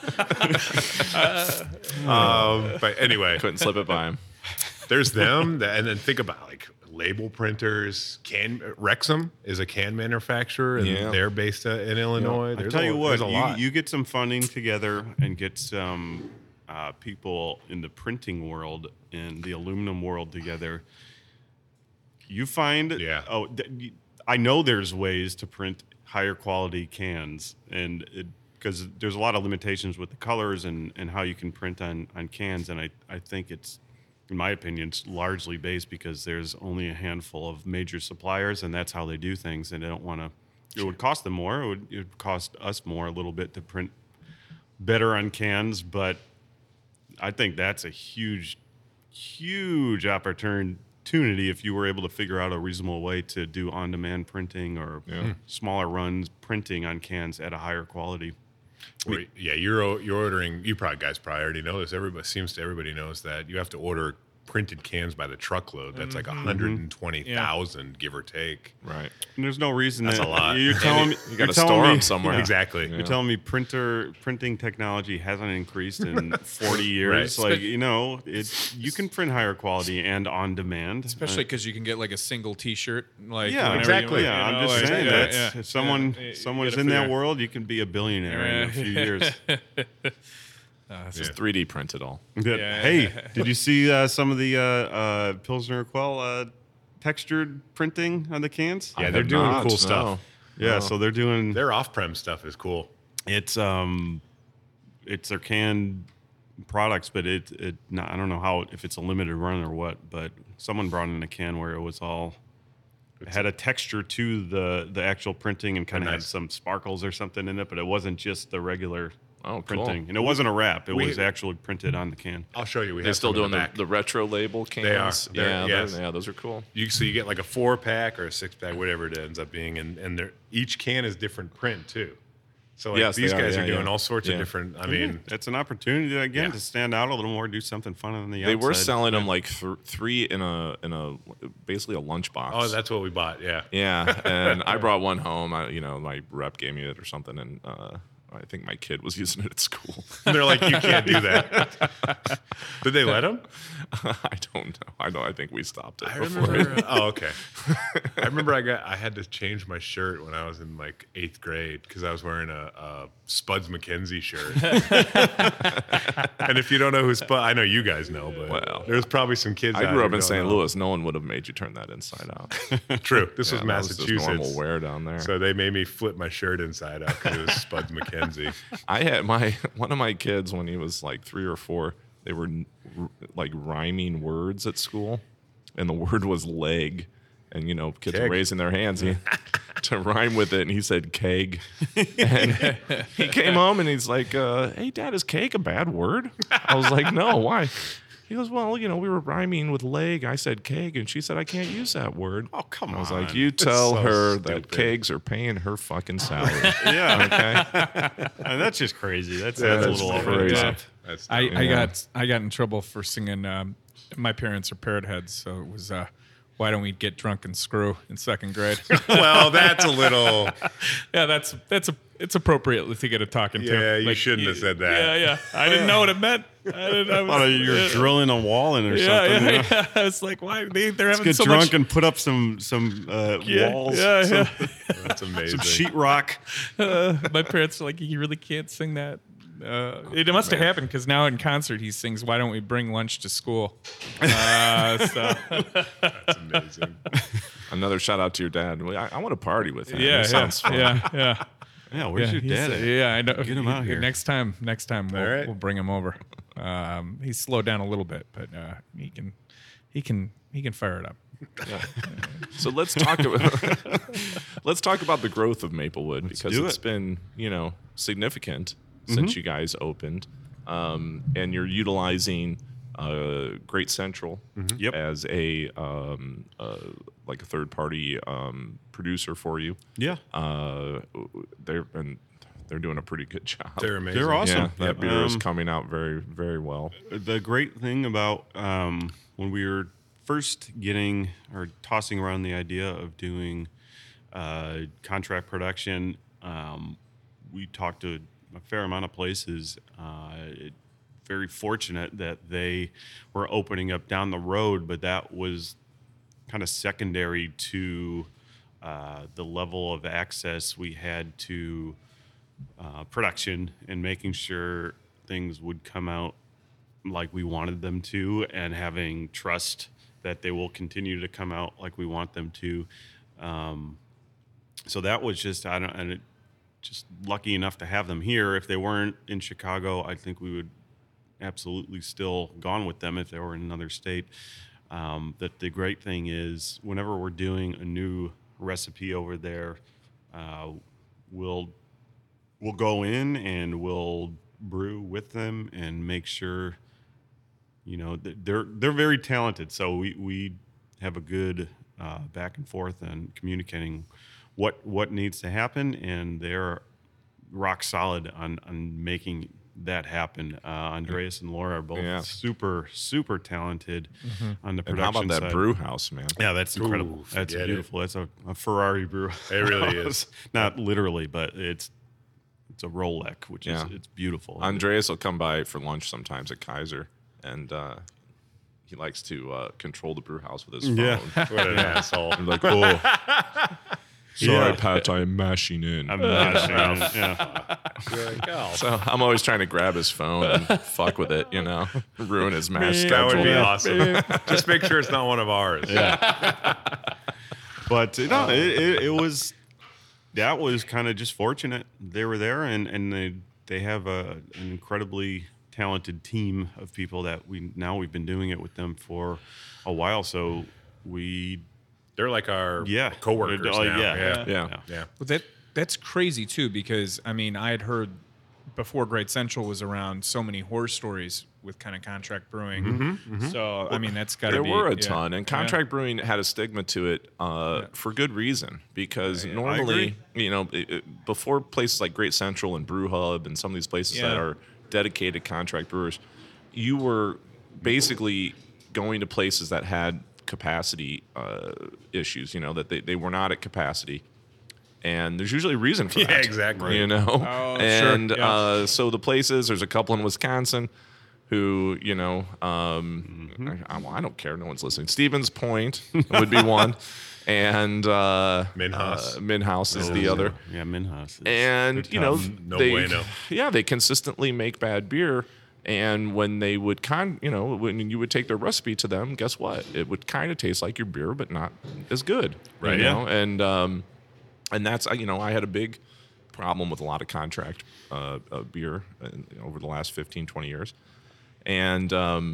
um, but anyway, Couldn't slip it by him. there's them. That, and then think about like label printers. Can Rexham is a can manufacturer, and Yeah. they're based uh, in Illinois. I There's tell a, you what, there's a you, lot. you get some funding together and get some uh, people in the printing world and the aluminum world together. You find, Yeah. Oh, th- you- I know there's ways to print higher quality cans, and because there's a lot of limitations with the colors and, and how you can print on, on cans, and I, I think it's, in my opinion, it's largely based because there's only a handful of major suppliers, and that's how they do things, and they don't want to. It would cost them more. It would, it would cost us more a little bit to print better on cans, but I think that's a huge, huge opportunity if you were able to figure out a reasonable way to do on-demand printing or smaller runs printing on cans at a higher quality. Or, yeah, you're o- you're ordering. You probably guys probably already know this. Everybody seems to everybody knows that you have to order printed cans by the truckload. That's like one hundred twenty thousand, give or take. Right. And there's no reason That's that a lot. You're telling me You you're got to telling store me- them somewhere. Yeah. Exactly. You're telling me printer printing technology hasn't increased in forty years. Right. Like, you know, it you can print higher quality and on demand. Especially because you can get like a single T-shirt, like Yeah, whenever exactly. You, yeah, you I'm know, just like, saying yeah, that yeah, if someone yeah, you someone's gotta in that figure- world, you can be a billionaire in a few years. Just three D printed all. But, Yeah. Hey, did you see uh, some of the uh, uh, Pilsner Quell uh, textured printing on the cans? Yeah, I they're have doing not, cool no. stuff. Yeah, No. so they're doing Their off-prem stuff is cool. it's um it's their canned products, but it it not, I don't know how if it's a limited run or what, but someone brought in a can where it was all it had a texture to the the actual printing and kind of nice. had some sparkles or something in it, but it wasn't just the regular Oh, cool. printing. And it wasn't a wrap, it We- was actually printed on the can. I'll show you. We They're have still some in doing the, back. the retro label cans. are. They're- Yeah, yes. they're- yeah, those are cool. You, so you get like a four pack or a six pack, whatever it ends up being, and and they're, each can is different print too. So like Yes, these they are, guys yeah, are doing yeah. all sorts Yeah. of different. I mean, It's an opportunity again Yeah. to stand out a little more, do something fun on the They outside. were selling them like th- three in a in a basically a lunchbox. oh, that's what we bought. Yeah. yeah. And I brought one home. I, you know, my rep gave me it or something, and uh, I think my kid was using it at school. And they're like, you can't do that. Did they let them? I don't know. I know. I think we stopped it. I before. remember. oh, okay. I remember I got I had to change my shirt when I was in like eighth grade because I was wearing a, a Spuds McKenzie shirt. And if you don't know who Spud, I know you guys know, but Well, there's probably some kids. I out grew who up in don't Saint know. Louis. No one would have made you turn that inside out. True. This Yeah, was that Massachusetts. just normal wear down there. So they made me flip my shirt inside out because it was Spuds McKenzie. I had my one of my kids when he was like three or four. They were r- like rhyming words at school, and the word was leg. And you know, kids were Keg. raising their hands he, to rhyme with it, and he said keg. And he came home and he's like, uh, "Hey, Dad, is keg a bad word?" I was like, "No, why?" He goes, "Well, you know, we were rhyming with leg. I said keg, and she said I can't use that word." Oh, come I was on. like, "You tell so her stupid. that kegs are paying her fucking salary." Yeah, Okay. and that's just crazy. That's, Yeah, that's a that's little over crazy. the top. That's I, I Yeah. got I got in trouble for singing. Um, my parents are parrot heads, so it was uh, "Why Don't We Get Drunk and Screw" in second grade. well, that's a little. Yeah, that's that's a it's appropriate to get a talking to. Yeah, you shouldn't have said that. Yeah, yeah. I didn't know what it meant. I didn't. I was, Thought you're yeah, drilling a wall in or yeah, something. yeah, you know? yeah. I was like, why they they're having Get so drunk much. and put up some some uh, Yeah, walls, yeah, some, yeah. That's amazing. some sheetrock. Uh, my parents are like, you really can't sing that. Uh, it must have happened because now in concert he sings, "Why Don't We Bring Lunch to School?" Uh, so, That's amazing. Another shout out to your dad. Well, I, I want to party with him. yeah, It yeah, sounds fun. yeah, yeah. Yeah, where's yeah, your he's- dad? at? Yeah, I know. Get him out here. Next time, next time we'll, All right. we'll bring him over. Um, he's slowed down a little bit, but uh, he can, he can, he can fire it up. So let's talk about let's talk about the growth of Maplewood because do it's it. been, you know, significant since you guys opened, um, and you're utilizing uh, Great Central Yep. as a um, uh, like a third party um, producer for you. Yeah, Uh, they're and they're doing a pretty good job. They're amazing. they're awesome. Yeah, that beer is Um, coming out very very well. The great thing about um, when we were first getting or tossing around the idea of doing uh, contract production, um, we talked to a fair amount of places. Uh, it, very fortunate that they were opening up down the road, but that was kind of secondary to uh, the level of access we had to uh, production and making sure things would come out like we wanted them to, and having trust that they will continue to come out like we want them to. Um, so that was just I don't and it, just lucky enough to have them here. If they weren't in Chicago, I think we would absolutely still gone with them if they were in another state. Um, that the great thing is whenever we're doing a new recipe over there, uh, we'll we'll go in and we'll brew with them and make sure, you know, that they're they're very talented. So we, we have a good uh, back and forth and communicating what what needs to happen, and they're rock solid on, on making that happen. Uh, Andreas and Laura are both Yeah. super, super talented on the And production how about that side. brew house, man? Yeah, that's incredible. Ooh, That's forget it. beautiful. That's a, a Ferrari brew. It really is. Not literally, but it's it's a Rolex, which Yeah. is it's beautiful. Andreas will come by for lunch sometimes at Kaiser, and uh, he likes to uh, control the brew house with his phone. Yeah. What an asshole. I'm like, oh, sorry, Yeah. Pat, I'm mashing in. I'm not saying, yeah. You're like, oh, so I'm always trying to grab his phone and fuck with it, you know, ruin his mass that would schedule. be awesome. Just make sure it's not one of ours. Yeah. But you know, it, it, it was that was kind of just fortunate they were there, and and they they have a, an incredibly talented team of people that we now we've been doing it with them for a while, so we They're like our yeah coworkers Oh, now. yeah. Yeah. Yeah. Yeah. Well, that that's crazy too, because I mean, I had heard before Great Central was around so many horror stories with kind of contract brewing. So I mean, that's got to There be were a yeah. ton, and contract brewing had a stigma to it uh, for good reason. Because I normally, agree. you know, it, it- before places like Great Central and Brew Hub and some of these places that Yeah. are dedicated contract brewers, you were basically going to places that had capacity uh, issues. You know, that they, they were not at capacity. And there's usually a reason for Yeah, that. exactly. You know, Oh, sure, and yeah. uh, so the places, there's a couple in Wisconsin who, you know, um, I, I, well, I don't care. No one's listening. Stevens Point would be one, and uh, Minhaus. uh, Minhaus is the other. Yeah, Minhaus. is- And they're you know, tough. No they, bueno. yeah, they consistently make bad beer. And when they would con, you know, when you would take their recipe to them, guess what? It would kind of taste like your beer, but not as good, Right. You Yeah. know, and um, and that's you know, I had a big problem with a lot of contract uh, uh, beer uh, over the last fifteen, twenty years, and um,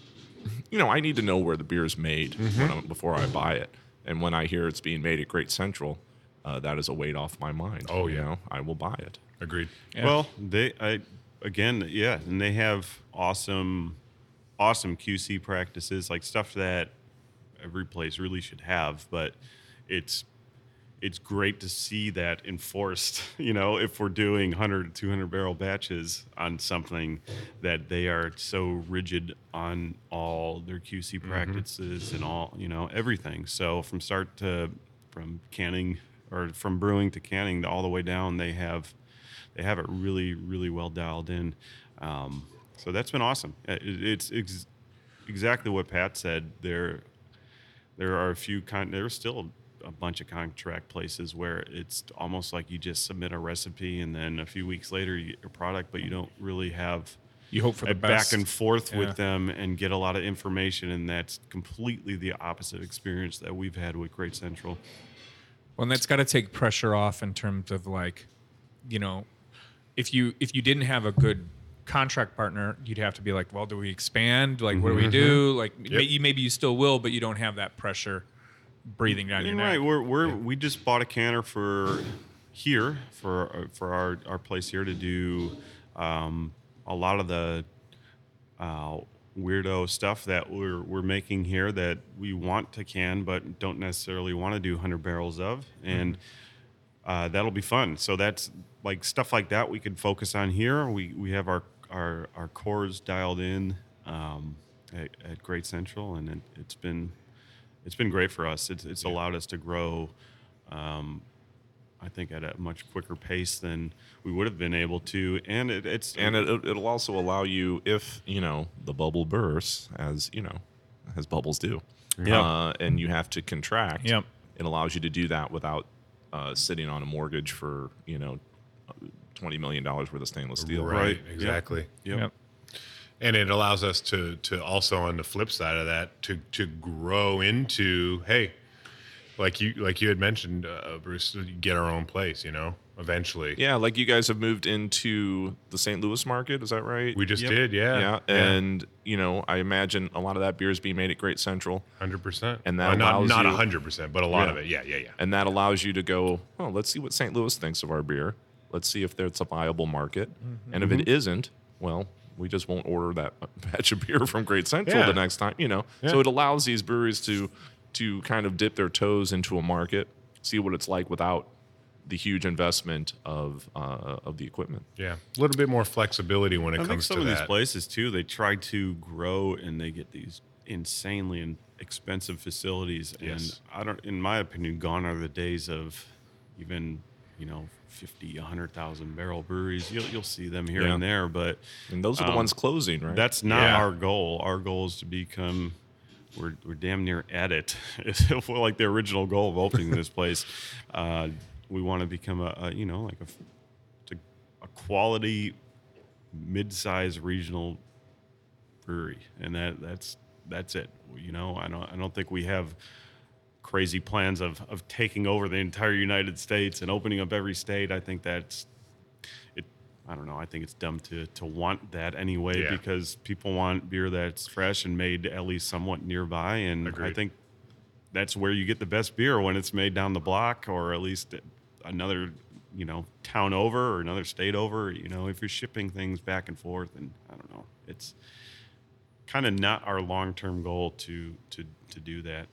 you know, I need to know where the beer is made when I'm, before I buy it, and when I hear it's being made at Great Central, uh, that is a weight off my mind. Oh, you yeah. know, I will buy it. Agreed. Yeah. Well, they I again, yeah, and they have awesome, awesome Q C practices, like stuff that every place really should have. But it's it's great to see that enforced. You know, if we're doing one hundred, two hundred barrel batches on something, that they are so rigid on all their Q C practices and all, you know, everything. So from start to from canning or from brewing to canning all the way down, they have they have it really, really well dialed in. Um, so that's been awesome. It, it's ex- exactly what Pat said. There, there are a few. Con- there's still a bunch of contract places where it's almost like you just submit a recipe and then a few weeks later you get your product, but you don't really have You hope for the a best. back and forth Yeah. with them and get a lot of information. And that's completely the opposite experience that we've had with Great Central. Well, and that's got to take pressure off in terms of like, you know, if you if you didn't have a good contract partner, you'd have to be like, well, do we expand? Like, what do we do? Like, maybe, maybe you still will, but you don't have that pressure breathing down your Right, neck. we're, we're we just bought a canner for here for for our, our place here to do um, a lot of the uh, weirdo stuff that we're we're making here that we want to can but don't necessarily want to do one hundred barrels of, and uh, that'll be fun. So that's like stuff like that we could focus on here. We we have our our, our cores dialed in um, at, at Great Central, and it, it's been. It's been great for us. It's, it's allowed us to grow, um, I think, at a much quicker pace than we would have been able to. And it, it's And it, it'll also allow you, if you know the bubble bursts, as you know, as bubbles do, Yeah. uh, and you have to contract. Yep. It allows you to do that without uh, sitting on a mortgage for you know twenty million dollars worth of stainless steel. Right. Right. Exactly. Yep. Yep. And it allows us to to also, on the flip side of that, to to grow into, hey, like you like you had mentioned, uh, Bruce, get our own place. You know, eventually. Yeah, like you guys have moved into the Saint Louis market. Is that right? We just Yep. did. Yeah. yeah, and you know, I imagine a lot of that beer is being made at Great Central. Hundred percent. And that not allows not you- hundred percent, but a lot Yeah. of it. Yeah. Yeah. Yeah. And that allows you to go, oh, let's see what Saint Louis thinks of our beer. Let's see if there's a viable market. And if it isn't, well, we just won't order that batch of beer from Great Central Yeah. the next time, you know. Yeah. So it allows these breweries to to kind of dip their toes into a market, see what it's like without the huge investment of uh, of the equipment. Yeah, a little bit more flexibility when it I think comes some to of that. these places too, they try to grow and they get these insanely in- expensive facilities. Yes. And I don't, in my opinion, gone are the days of even, you know, fifty, a hundred thousand barrel breweries. You'll, you'll see them here Yeah. and there, but And those are the Um, ones closing, right? that's not Yeah. our goal. Our goal is to become, we're, we're damn near at it. It's like the original goal of opening this place. Uh, we want to become a, a, you know, like a, a, a quality mid-sized regional brewery. And that that's, that's it. You know, I don't, I don't think we have crazy plans of, of taking over the entire United States and opening up every state. I think that's it. I don't know. I think it's dumb to, to want that anyway, Yeah. because people want beer that's fresh and made at least somewhat nearby. And I Agreed. think that's where you get the best beer, when it's made down the block or at least another, you know, town over or another state over. You know, if you're shipping things back and forth, and I don't know, it's kind of not our long-term goal to, to, to do that.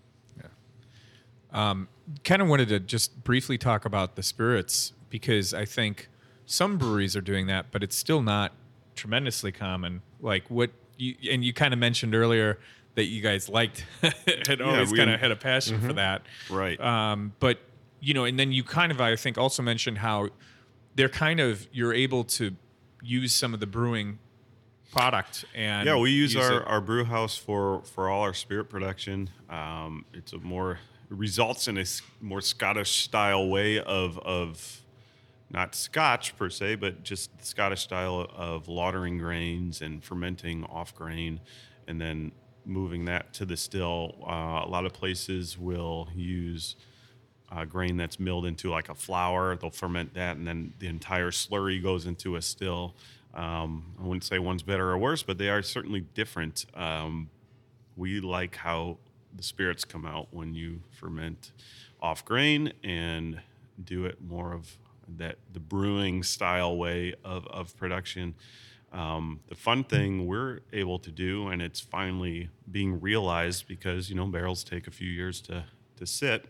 Kind of wanted to just briefly talk about the spirits, because I think some breweries are doing that, but it's still not tremendously common. Like what you, and you kind of mentioned earlier that you guys liked, had always we- kind of had a passion for that. Right. Um, but, you know, and then you kind of, I think, also mentioned how they're kind of, you're able to use some of the brewing product. And Yeah, we use, our, it- our brew house for, for all our spirit production. Um, it's a more it results in a s- more Scottish style way of of not Scotch per se, but just the Scottish style of lautering grains and fermenting off grain, and then moving that to the still. Uh, a lot of places will use uh, grain that's milled into like a flour. They'll ferment that, and then the entire slurry goes into a still. Um, I wouldn't say one's better or worse, but they are certainly different. Um, we like how the spirits come out when you ferment off grain and do it more of that the brewing style way of, of production. Um, the fun thing we're able to do, and it's finally being realized because, you know, barrels take a few years to, to sit.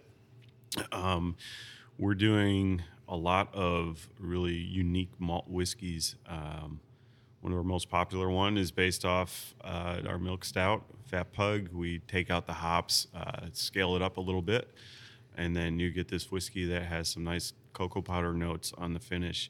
Um, we're doing a lot of really unique malt whiskeys. Um, one of our most popular one is based off uh, our milk stout, Fat Pug. We take out the hops, uh, scale it up a little bit, and then you get this whiskey that has some nice cocoa powder notes on the finish.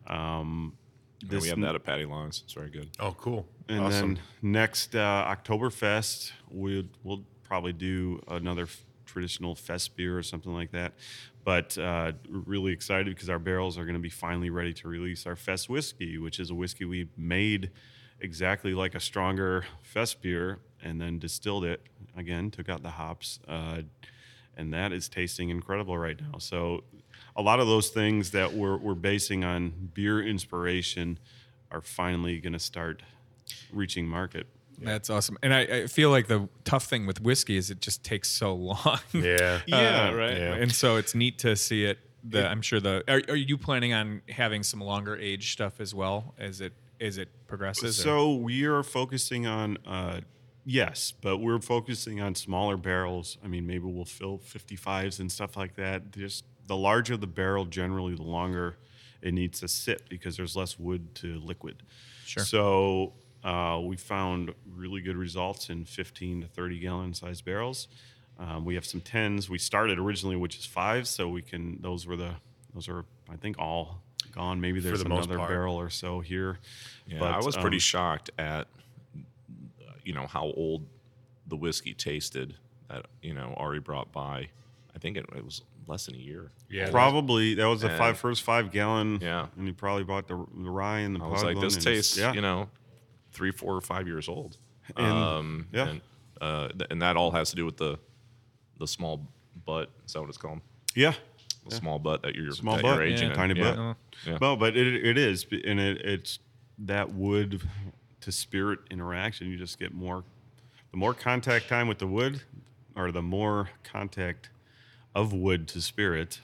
Um, Yeah, we have that at Patty Lawrence. It's very good. Oh, cool. and Awesome. then next uh, Oktoberfest, we'll, we'll probably do another f- traditional fest beer or something like that. But uh, really excited because our barrels are going to be finally ready to release our fest whiskey, which is a whiskey we made exactly like a stronger fest beer and then distilled it again, took out the hops, uh, and that is tasting incredible right now. So a lot of those things that we're, we're basing on beer inspiration are finally going to start reaching market. That's awesome. And I, I feel like the tough thing with whiskey is it just takes so long. Yeah. Yeah, Uh, right. yeah. And so it's neat to see it. The, I'm sure the are, are you planning on having some longer age stuff as well as it as it progresses? or- So we are focusing on, uh, yes, but we're focusing on smaller barrels. I mean, maybe we'll fill fifty-fives and stuff like that. Just the larger the barrel, generally, the longer it needs to sit because there's less wood to liquid. Sure. So uh, we found really good results in fifteen to thirty gallon size barrels. Um, we have some tens. We started originally, which is fives, so we can. Those were the. Those are, I think, all gone. Maybe there's the most another part. barrel or so here. Yeah, But, I was pretty um, shocked at uh, you know how old the whiskey tasted that you know Ari brought by. I think it, it was less than a year. Yeah. Probably that was the And- five first five gallon. Yeah. and you probably bought the the rye and the. I was like, Pugland this and tastes yeah. you know three, four, or five years old. And- um, yeah. and, uh, th- and that all has to do with the the small butt. Is that what it's called? yeah. The small butt that you're Small that butt, you're aging yeah, in. tiny yeah. butt. Yeah. Well, but it it is, and it, it's that wood to spirit interaction. You just get more, the more contact time with the wood, or the more contact of wood to spirit,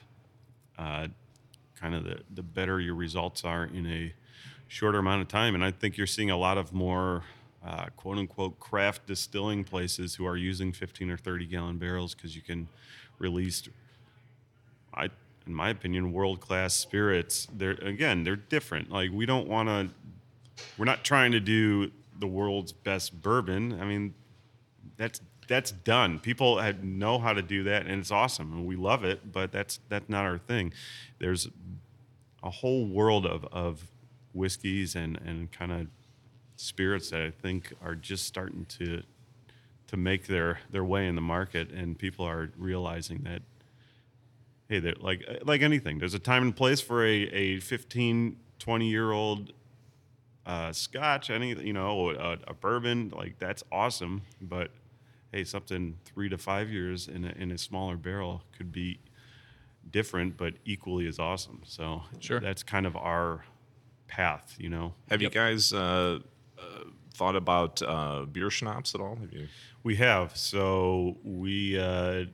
uh, kind of the the better your results are in a shorter amount of time. And I think you're seeing a lot of more uh, quote unquote craft distilling places who are using fifteen or thirty gallon barrels because you can release. I in my opinion, world-class spirits. They're again, they're different. Like we don't want to. We're not trying to do the world's best bourbon. I mean, that's that's done. People have, know how to do that, and it's awesome, and we love it. But that's that's not our thing. There's a whole world of of whiskeys and and kind of spirits that I think are just starting to to make their their way in the market, and people are realizing that. Hey, they're like like anything. There's a time and place for a, a fifteen, twenty year old uh, Scotch. Any you know a, a bourbon, like that's awesome. But hey, something three to five years in a, in a smaller barrel could be different, but equally as awesome. So Sure. that's kind of our path. You know, Have you guys uh, uh, thought about uh, beer schnapps at all? Have you? we have. So we. Uh,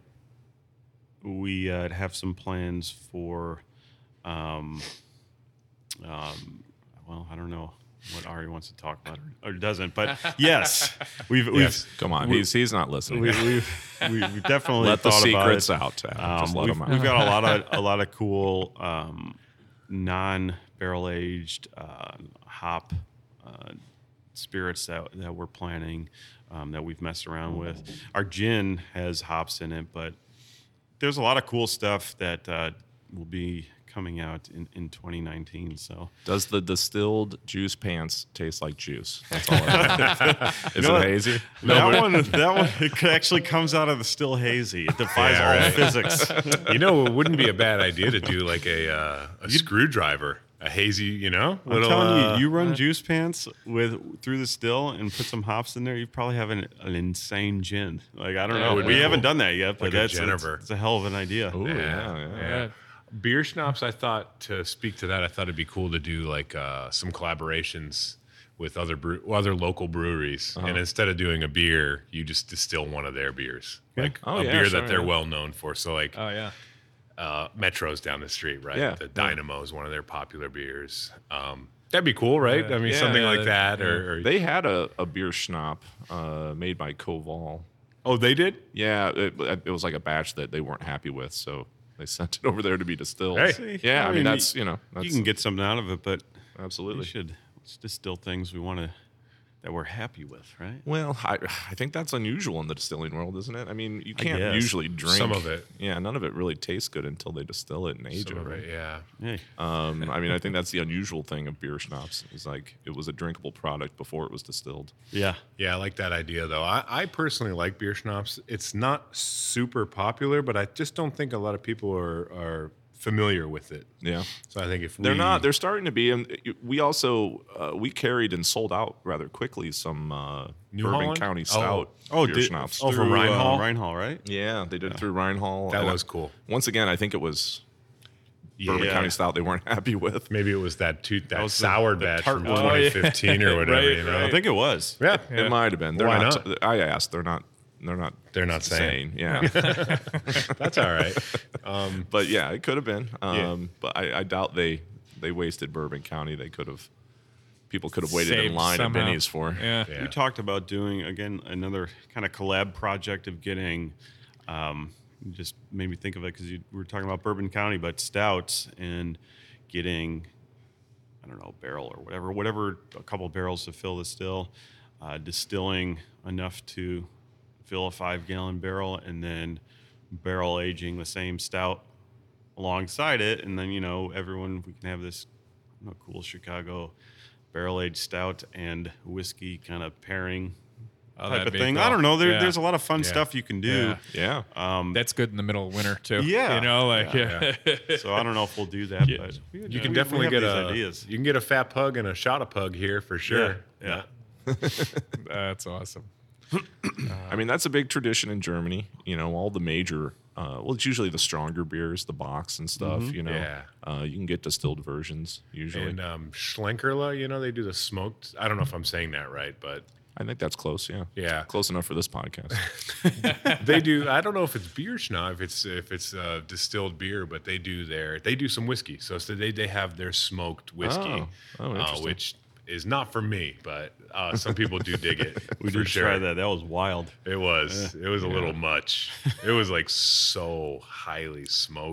We uh, have some plans for, um, um, well, I don't know what Ari wants to talk about or, or doesn't, but yes, we've, we've Yes. Come on, we- he's he's not listening. we, we've, we, we've definitely Let the thought secrets about it. out. Adam. Um, Just let we've, them out. we've got a lot of a lot of cool um, non-barrel aged uh, hop uh, spirits that that we're planning um, that we've messed around with. Our gin has hops in it, but there's a lot of cool stuff that uh, will be coming out in, in twenty nineteen. So Does the distilled juice pants taste like juice? That's all. I Is know it what? hazy? that one, that one, it actually comes out of the still hazy. It defies Yeah, all right. physics. You know, it wouldn't be a bad idea to do like a uh, a screwdriver, a hazy, you know, I'm little. telling uh, you, you run juice pants with through the still and put some hops in there, you probably have an, an insane gin. Like I don't Yeah, know, would we be haven't cool. done that yet, but Like a that's it's, Jennifer. it's a hell of an idea. Ooh, Yeah, yeah, yeah. yeah. Beer schnapps, I thought to speak to that, I thought it'd be cool to do like uh, some collaborations with other brew- other local breweries, Uh-huh. and instead of doing a beer, you just distill one of their beers, like Oh, a yeah, beer sure, that they're yeah. well known for. So like Oh yeah. uh, Metro's down the street, right? Yeah, The yeah. Dynamo is one of their popular beers. Um, that'd be cool, right? Yeah. I mean, Yeah, something yeah, like that, yeah. or, or They had a, a beer schnapp uh, made by Koval. oh, they did. Yeah, it, it was like a batch that they weren't happy with, so they sent it over there to be distilled. Hey. See, Yeah, I, I mean, mean, that's you know that's You can get something out of it, but we absolutely. should let's distill things we want to that we're happy with, right? Well, I, I think that's unusual in the distilling world, isn't it? I mean, you can't guess. usually drink Some of it. Yeah, none of it really tastes good until they distill it and age Some it. of Right? it, yeah. Hey, Um, I mean, I think that's the unusual thing of beer schnapps is like it was a drinkable product before it was distilled. yeah, Yeah, I like that idea though. I, I personally like beer schnapps. It's not super popular, but I just don't think a lot of people are are familiar with it. Yeah. So I think if They're we, not. They're starting to be. And we also uh, we carried and sold out rather quickly some uh, New Bourbon Holland? County Oh. Stout oh, beer did, schnapps. Oh, from through, Rheinhall? uh, Rheinhall, right? Yeah, they did it through Rheinhall. that And, was uh, cool. Once again, I think it was Bourbon Yeah. County Stout they weren't happy with. Maybe it was that two, that, was the- sour the batch tart from one. twenty fifteen or whatever. Right, you know? right. I think it was. Yeah, It might have been. They're Why not, not? I asked. They're not. They're not. They're not saying. Yeah. That's all right. Um, But yeah, it could have been. Yeah. Um, But I, I doubt they they wasted Bourbon County. They could have. People could have waited in Saved line somehow. at Benny's for. Yeah. yeah. We talked about doing again another kind of collab project of getting. Um, just made me think of it because we were talking about Bourbon County, but stouts and getting, I don't know, barrel or whatever, whatever, a couple barrels to fill the still, uh, distilling enough to fill a five gallon barrel, and then barrel aging the same stout alongside it, and then you know everyone we can have this you know, cool Chicago barrel aged stout and whiskey kind of pairing Oh, type that'd of be thing. cool. I don't know. There, Yeah. There's a lot of fun Yeah. stuff you can do. Yeah. Yeah. Um, That's good in the middle of winter too. Yeah. You know, like Yeah. yeah. so I don't know if we'll do that, Yeah. but we, You can we- definitely we have get these a ideas. you can get a fat pug and a shot of pug here for sure. Yeah. That's awesome. I mean, that's a big tradition in Germany. You know, all the major, uh, well, it's usually the stronger beers, the box and stuff. You know, Yeah. uh, you can get distilled versions usually. And um, Schlenkerla, you know, they do the smoked. I don't know if I'm saying that right, but I think that's close. Yeah, yeah, close enough for this podcast. they do. I don't know if it's beer schnapp, if it's if it's uh, distilled beer, but they do their they do some whiskey. So, so they they have their smoked whiskey, Oh. Oh, uh, interesting. which is not for me, but uh, some people do dig it. We for did sure. try that. That was wild. It was it was a little much. It was like so highly smoked.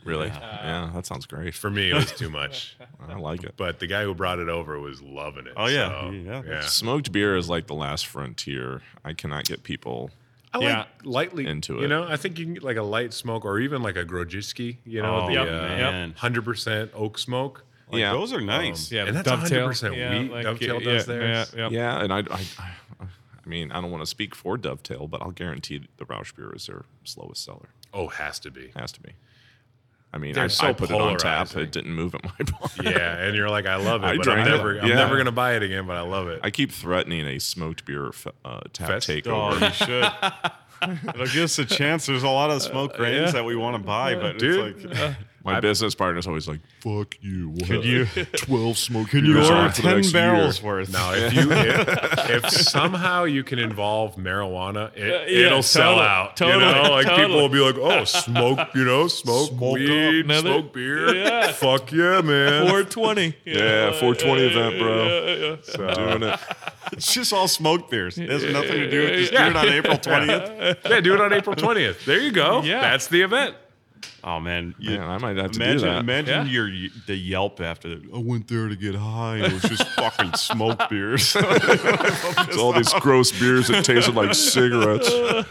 Really? Yeah, that sounds great. For me, it was too much. I like it. But the guy who brought it over was loving it. Oh, yeah. so, Yeah. yeah. Smoked beer is like the last frontier. I cannot get people. I Yeah. like lightly Into You it. know, I think you can get like a light smoke or even like a Grodzisky. You know, Oh, the Yep. uh, man. hundred percent oak smoke. Like, Yeah. those are nice. Yeah, And that's Dovetail. one hundred percent Yeah, wheat. like, Dovetail yeah, does yeah, theirs. Yeah, yeah. Yeah, and I, I, I, I mean, I don't want to speak for Dovetail, but I'll guarantee the Rausch beer is their slowest seller. Oh, has to be. Has to be. I mean, They're I, so I put it on tap. polarizing. It didn't move at my bar. Yeah, and you're like, I love it, I but I'm drank it. never, I'm Yeah. never gonna buy it again. But I love it. I keep threatening a smoked beer f- uh, tap Fest? Oh, takeover. you should. It'll give us a chance. There's a lot of smoke grains that we want to buy, but Dude. it's like, My business partner's always like, "Fuck you! We'll Could have you- twelve smoked can you beers on order for the ten next barrels year." worth? Now, if you if, if somehow you can involve marijuana, it, yeah, it'll sell totally, out. totally, you know, like totally. people will be like, "Oh, smoke, you know, smoke weed, Another- smoke beer, Yeah. fuck yeah, man." four twenty. Yeah, four twenty event, bro. Yeah, yeah, yeah. Doing it. It's just all smoke beers. It has nothing to do with just Yeah. do it on April twentieth. Yeah, do it on April twentieth. There you go. Yeah. That's the event. Oh man, you, Man, I might have to imagine do that. imagine Yeah. your the Yelp after that. I went there to get high. It was just fucking smoke beers. It's all these gross beers that tasted like cigarettes.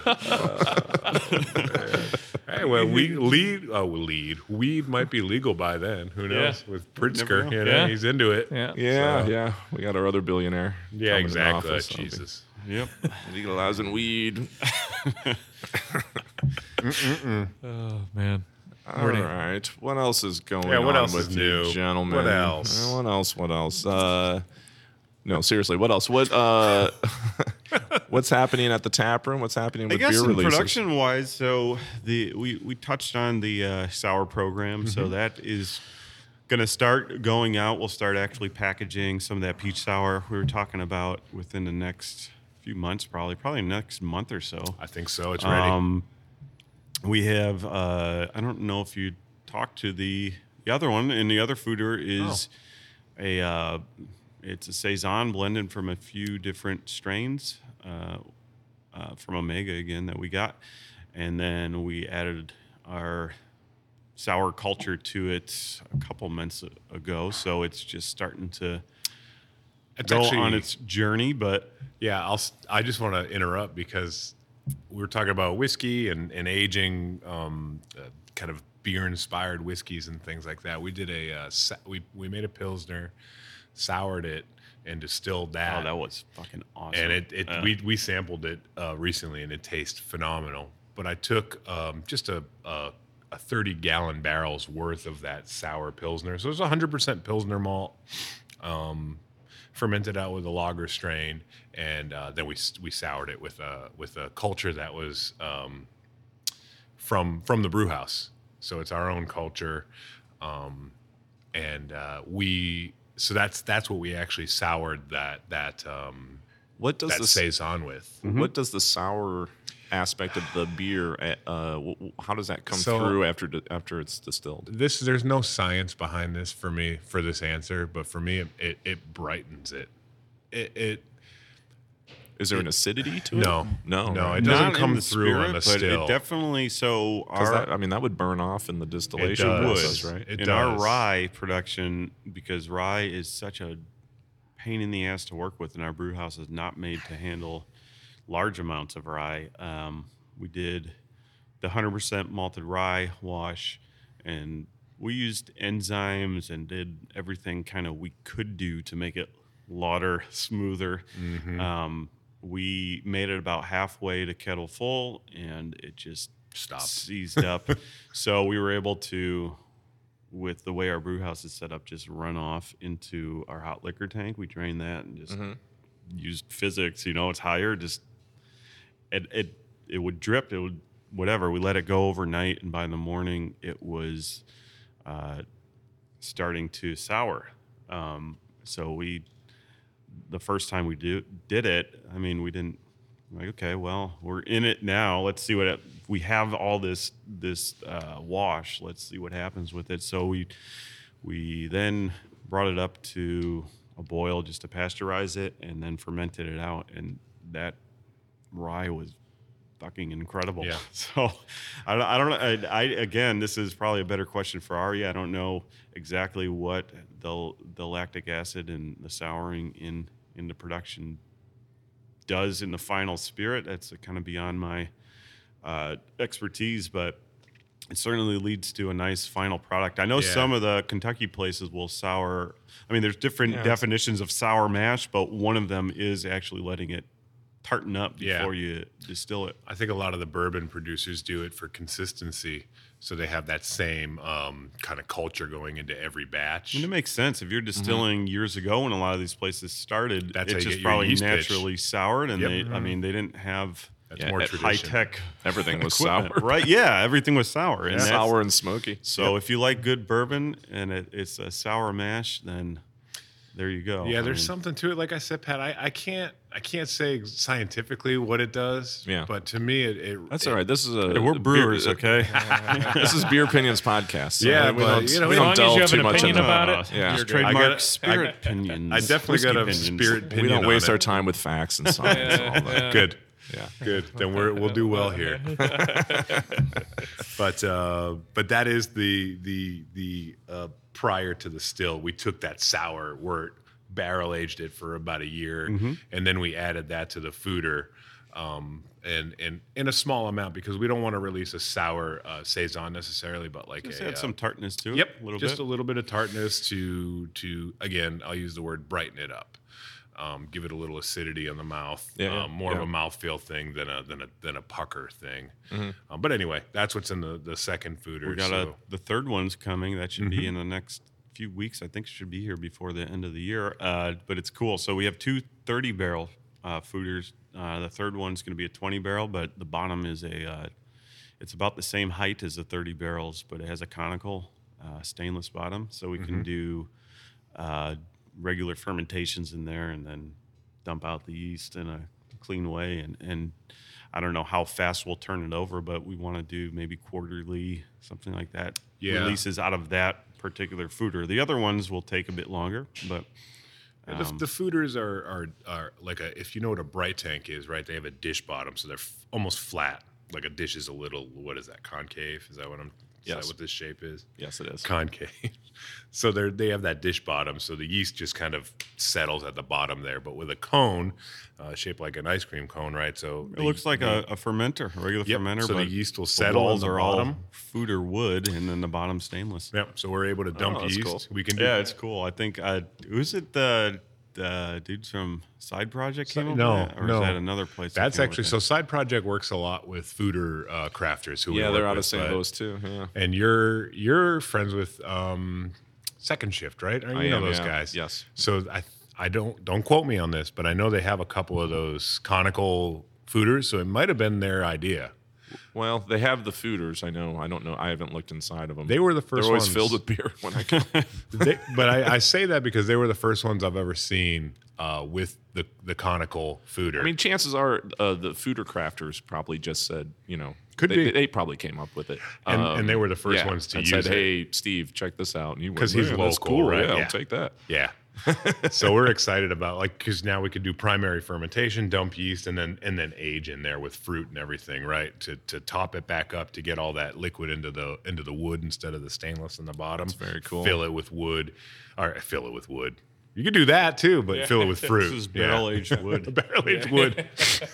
Hey, well, we lead. Oh, lead. Weed might be legal by then. Who knows? Yeah. With Pritzker, know. you know, Yeah. he's into it. Yeah. Yeah, So- yeah. We got our other billionaire. Yeah, coming in exactly. office. I'll be Jesus. Yep. Legalizing weed. Oh man. All right. What else is going Yeah, what on else with is you, new? gentlemen? What else? Uh, What else? What else? Uh, no, seriously. What else? What? Uh, what's happening at the tap room? What's happening I with guess beer in releases? production wise, so the we we touched on the uh, sour program, so that is going to start going out. We'll start actually packaging some of that peach sour we were talking about within the next few months, probably probably next month or so. I think so. It's ready. Um, we have uh, I don't know if you talked to the the other one, and the other fooder is a uh, it's a saison blended from a few different strains uh, uh, from Omega again that we got, and then we added our sour culture to it a couple months ago, so it's just starting to It's go actually- on its journey, but. Yeah, I'll. s- I just want to interrupt because we were talking about whiskey and, and aging, um, uh, kind of beer-inspired whiskeys and things like that. We did a uh, sa- we we made a pilsner, soured it, and distilled that. Oh, that was fucking awesome. and it, it Uh, we we sampled it uh, recently, and it tastes phenomenal. But I took um, just a, a a thirty gallon barrels worth of that sour pilsner, so it was one hundred percent pilsner malt. Um, fermented out with a lager strain, and uh, then we we soured it with a with a culture that was um, from from the brew house. So it's our own culture, um, and uh, we so that's that's what we actually soured that that um, What does that the saison with. What does the sour aspect of the beer? Uh, w- w- how does that come So- through after di- after it's distilled? This there's no science behind this for me for this answer, but for me it it, it brightens it. It, it Is there an acidity to no it? No, no right? it doesn't not in come the through spirit, on the but still. it definitely so 'Cause our that, I mean, that would burn off in the distillation does. process, would, right? It in our does. rye production, because rye is such a pain in the ass to work with, and our brew house is not made to handle large amounts of rye. Um, we did the one hundred percent malted rye wash, and we used enzymes and did everything kind of we could do to make it lauter, smoother. Mm-hmm. Um, we made it about halfway to kettle full, and it just Stopped. seized up. So we were able to, with the way our brew house is set up, just run off into our hot liquor tank. We drained that and just used physics. You know, it's higher. Just it it it would drip. It would whatever. We let it go overnight, and by the morning it was uh, starting to sour. Um, so we, the first time we do, did it, I mean, we didn't like, okay, well, we're in it now. Let's see what it, we have all this this uh, wash. Let's see what happens with it. So we we then brought it up to a boil just to pasteurize it, and then fermented it out. And that rye was fucking incredible. Yeah. So I, don't- I don't know. I, I again, this is probably a better question for Ari. I don't know exactly what the the lactic acid and the souring in in the production does in the final spirit. That's kind of beyond my uh, expertise, but it certainly leads to a nice final product. I know Yeah. some of the Kentucky places will sour. I mean, there's different Yeah. definitions of sour mash, but one of them is actually letting it tartan up Yeah. before you distill it. I think a lot of the bourbon producers do it for consistency, so they have that same um, kind of culture going into every batch. And it makes sense if you're distilling years ago when a lot of these places started. That's how it's you just get your probably yeast pitch. naturally soured, and Yep. they. I mean, they didn't have That's Yeah, more at tradition. high tech Everything was equipment, sour. right? Yeah, everything was sour. And that's- Sour and smoky. So if you like good bourbon and it, it's a sour mash, then there you go. Yeah, I there's mean, something to it. Like I said, Pat, I, I can't I can't say scientifically what it does. Yeah. But to me, it, it That's it, all right. This is a Hey, we're beer- brewers, okay? This is Beer Opinions podcast. So Yeah, we but, don't, you know, we as don't long as delve you have too an much opinion into about Uh, it, Yeah. Your I trademark gotta- spirit I- opinions. I definitely whiskey got a opinions. spirit opinion. We don't on waste it. our time with facts and science. and all that. Good. Yeah. Good. Then we're we'll do well here. but uh, but that is the the the uh, prior to the still. We took that sour wort, barrel aged it for about a year, and then we added that to the foeder. Um, and, and in a small amount because we don't want to release a sour uh, saison necessarily, but like Just a, add uh, some tartness to it. Yep, a little just bit. a little bit of tartness to to again. I'll use the word brighten it up, um, give it a little acidity on the mouth. Yeah, yeah, um, more yeah. of a mouthfeel thing than a than a than a pucker thing. Mm-hmm. Um, but anyway, that's what's in the the second fooder. We got so. a, the third one's coming. That should Mm-hmm. be in the next few weeks. I think it should be here before the end of the year. Uh, but it's cool. So we have two thirty barrel uh, fooders. Uh, the third one's going to be a twenty barrel, but the bottom is a. Uh, it's about the same height as the thirty barrels, but it has a conical uh, stainless bottom, so we Mm-hmm. can do uh, regular fermentations in there, and then dump out the yeast in a clean way. And and I don't know how fast we'll turn it over, but we want to do maybe quarterly, something like that. Yeah. Releases out of that particular fooder. The other ones will take a bit longer, but And the, the fooders are, are are like a if you know what a bright tank is, right? They have a dish bottom, so they're f- almost flat. Like a dish is a little what is that concave? Is that what I'm? Is Yes. that what this shape is? Yes, it is. Concave. So they they have that dish bottom, so the yeast just kind of settles at the bottom there. But with a cone, uh, shaped like an ice cream cone, right? So it looks like a, a fermenter, a regular Yep, fermenter. so the but yeast will the settle on walls the are bottom. all fooder wood, and then the bottom stainless. Yep. So we're able to dump Oh, that's yeast. cool. We can do Yeah, it's cool. I think uh, was it the the dudes from Side Project came up no, with that, or no. is that another place? that That's came up actually with so. Side Project works a lot with fooder uh, crafters who we Yeah, work they're out with, of Saint but- Louis too. Yeah. And you're you're friends with um, Second Shift, right? Or I you know am, those yeah. guys. Yes. So I I don't don't quote me on this, but I know they have a couple of those conical fooders, so it might have been their idea. Well, they have the fooders. I know. I don't know. I haven't looked inside of them. They were the first They're always ones. filled with beer when I come. They, but I, I say that because they were the first ones I've ever seen uh, with the the conical fooder. I mean, chances are uh, the fooder crafters probably just said, you know, Could they, be. they probably came up with it, And- and they were the first yeah, ones to and use said, it. "Hey, Steve, check this out." And you went, 'Cause he's "Man, that's local, cool, right? Yeah, Yeah. I'll take that. Yeah. So we're excited about like because now we could do primary fermentation, dump yeast, and then and then age in there with fruit and everything, right? To to top it back up to get all that liquid into the into the wood instead of the stainless in the bottom. That's very cool. Fill it with wood, or fill it with wood. You could do that too, but fill it with fruit. This is barrel aged wood. barrel aged wood.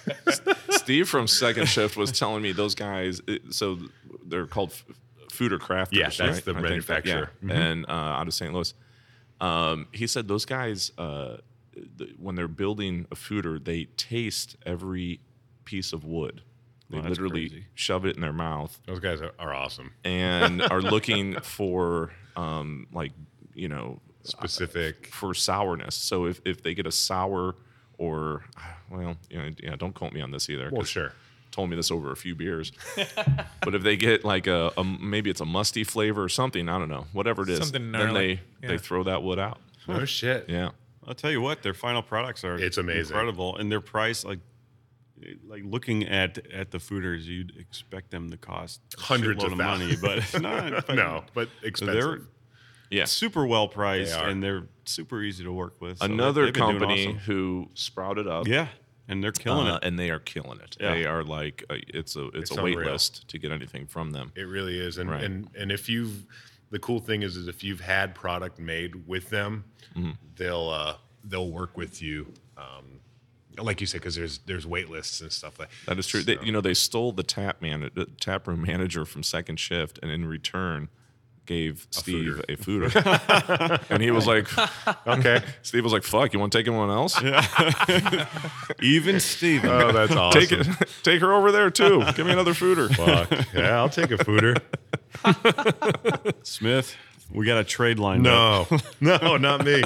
Steve from Second Shift was telling me those guys. it- So they're called f- fooder crafters. Yeah, that's right? the I think that- manufacturer. yeah. And uh, out of Saint Louis. Um, he said those guys, uh, th- when they're building a fooder, they taste every piece of wood. They Oh, that's literally crazy. shove it in their mouth Those guys are, are awesome. and are looking for, um, like, you know, Specific. for sourness. So if, if they get a sour or, well, you know, yeah, don't quote me on this either. Well, 'cause sure. Told me this over a few beers. But if they get like a, a maybe it's a musty flavor or something, I don't know, whatever it is, Something then gnarly. they Yeah. they throw that wood out. No shit. Yeah. I'll tell you what, their final products are It's amazing. incredible, and their price, like like looking at at the fooders, you'd expect them to cost a Hundreds shitload of money, but not. But No, but expensive. they're Yeah. super well priced, They are. and they're super easy to work with. so Another they've been doing company awesome. who sprouted up. Yeah, and they're killing uh, it. and they are killing it. Yeah. They are like uh, it's a it's, It's a wait unreal. list to get anything from them. It really is, and Right. and and if you've, the cool thing is, is if you've had product made with them, Mm-hmm. they'll uh, they'll work with you, um, like you said, because there's there's wait lists and stuff like That is true. So- They, you know, they stole the tap man, the tap room manager from Second Shift, and in return gave Steve a fooder. And he was like, Okay. Steve was like, "Fuck, you want to take anyone else? Even Steven. Oh, that's awesome. Take it, take her over there too. Give me another fooder." Fuck. Yeah, I'll take a fooder. Smith, we got a trade line. up. No, no, not me.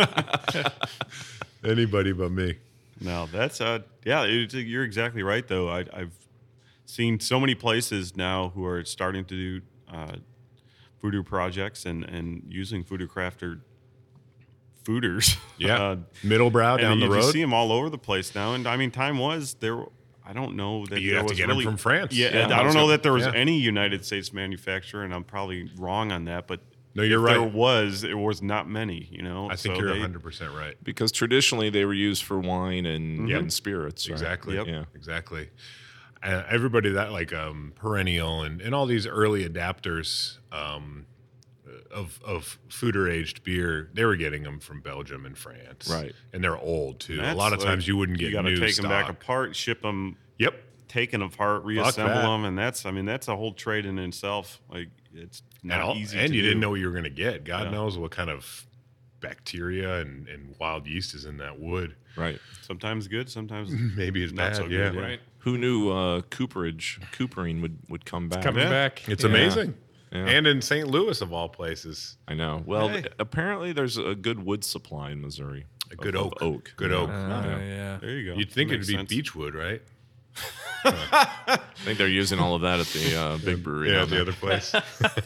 Anybody but me. No, that's uh, yeah. It, you're exactly right, though. I, I've seen so many places now who are starting to do uh, voodoo projects and and using voodoo crafter fooders. Yeah, uh, Middlebrow down and the you, road. you see them all over the place now. And I mean, time was there. I don't know that You there have to was get 'em really, from France. Yeah, Yeah, I don't that's know good. that there was Yeah. any United States manufacturer, and I'm probably wrong on that. But No, you're if there right. was, there was not many. You know, I think So you're they- one hundred percent right. Because traditionally they were used for wine and, Yep. and spirits. Right? Exactly. Yep. Yeah. Exactly. Uh, everybody that like um, Perennial and, and all these early adapters um, of of fooder aged beer, they were getting them from Belgium and France, Right. And they're old too. That's a lot of like- times you wouldn't get You gotta new take stock. them back apart, ship them, Yep. take them apart, reassemble that. them, and that's I mean that's a whole trade in itself. Like it's not And, all, easy. and to you do. didn't know what you were going to get. God Yeah. knows what kind of bacteria and, and wild yeast is in that wood. Right. Sometimes good, sometimes Maybe it's Not bad. so yeah. good, yeah. Right. Who knew uh, cooperage, coopering would, would come back? Coming Yeah. back. It's Yeah. amazing. Yeah. And in Saint Louis of all places. I know. Well, Hey. apparently there's a good wood supply in Missouri. A good Of- oak. of oak. Good Yeah. oak. Uh, yeah. there you go. You'd think That it'd be makes sense. beechwood, right? I think they're using all of that at the uh, big brewery. Yeah, down the there. other place.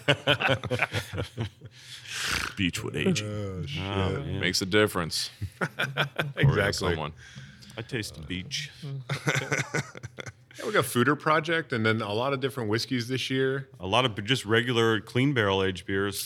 Beechwood aging Oh, shit. Oh, man. makes a difference. for Exactly. Someone. I taste the beach. Yeah, we got Fooder Project and then a lot of different whiskeys this year. A lot of just regular clean barrel aged beers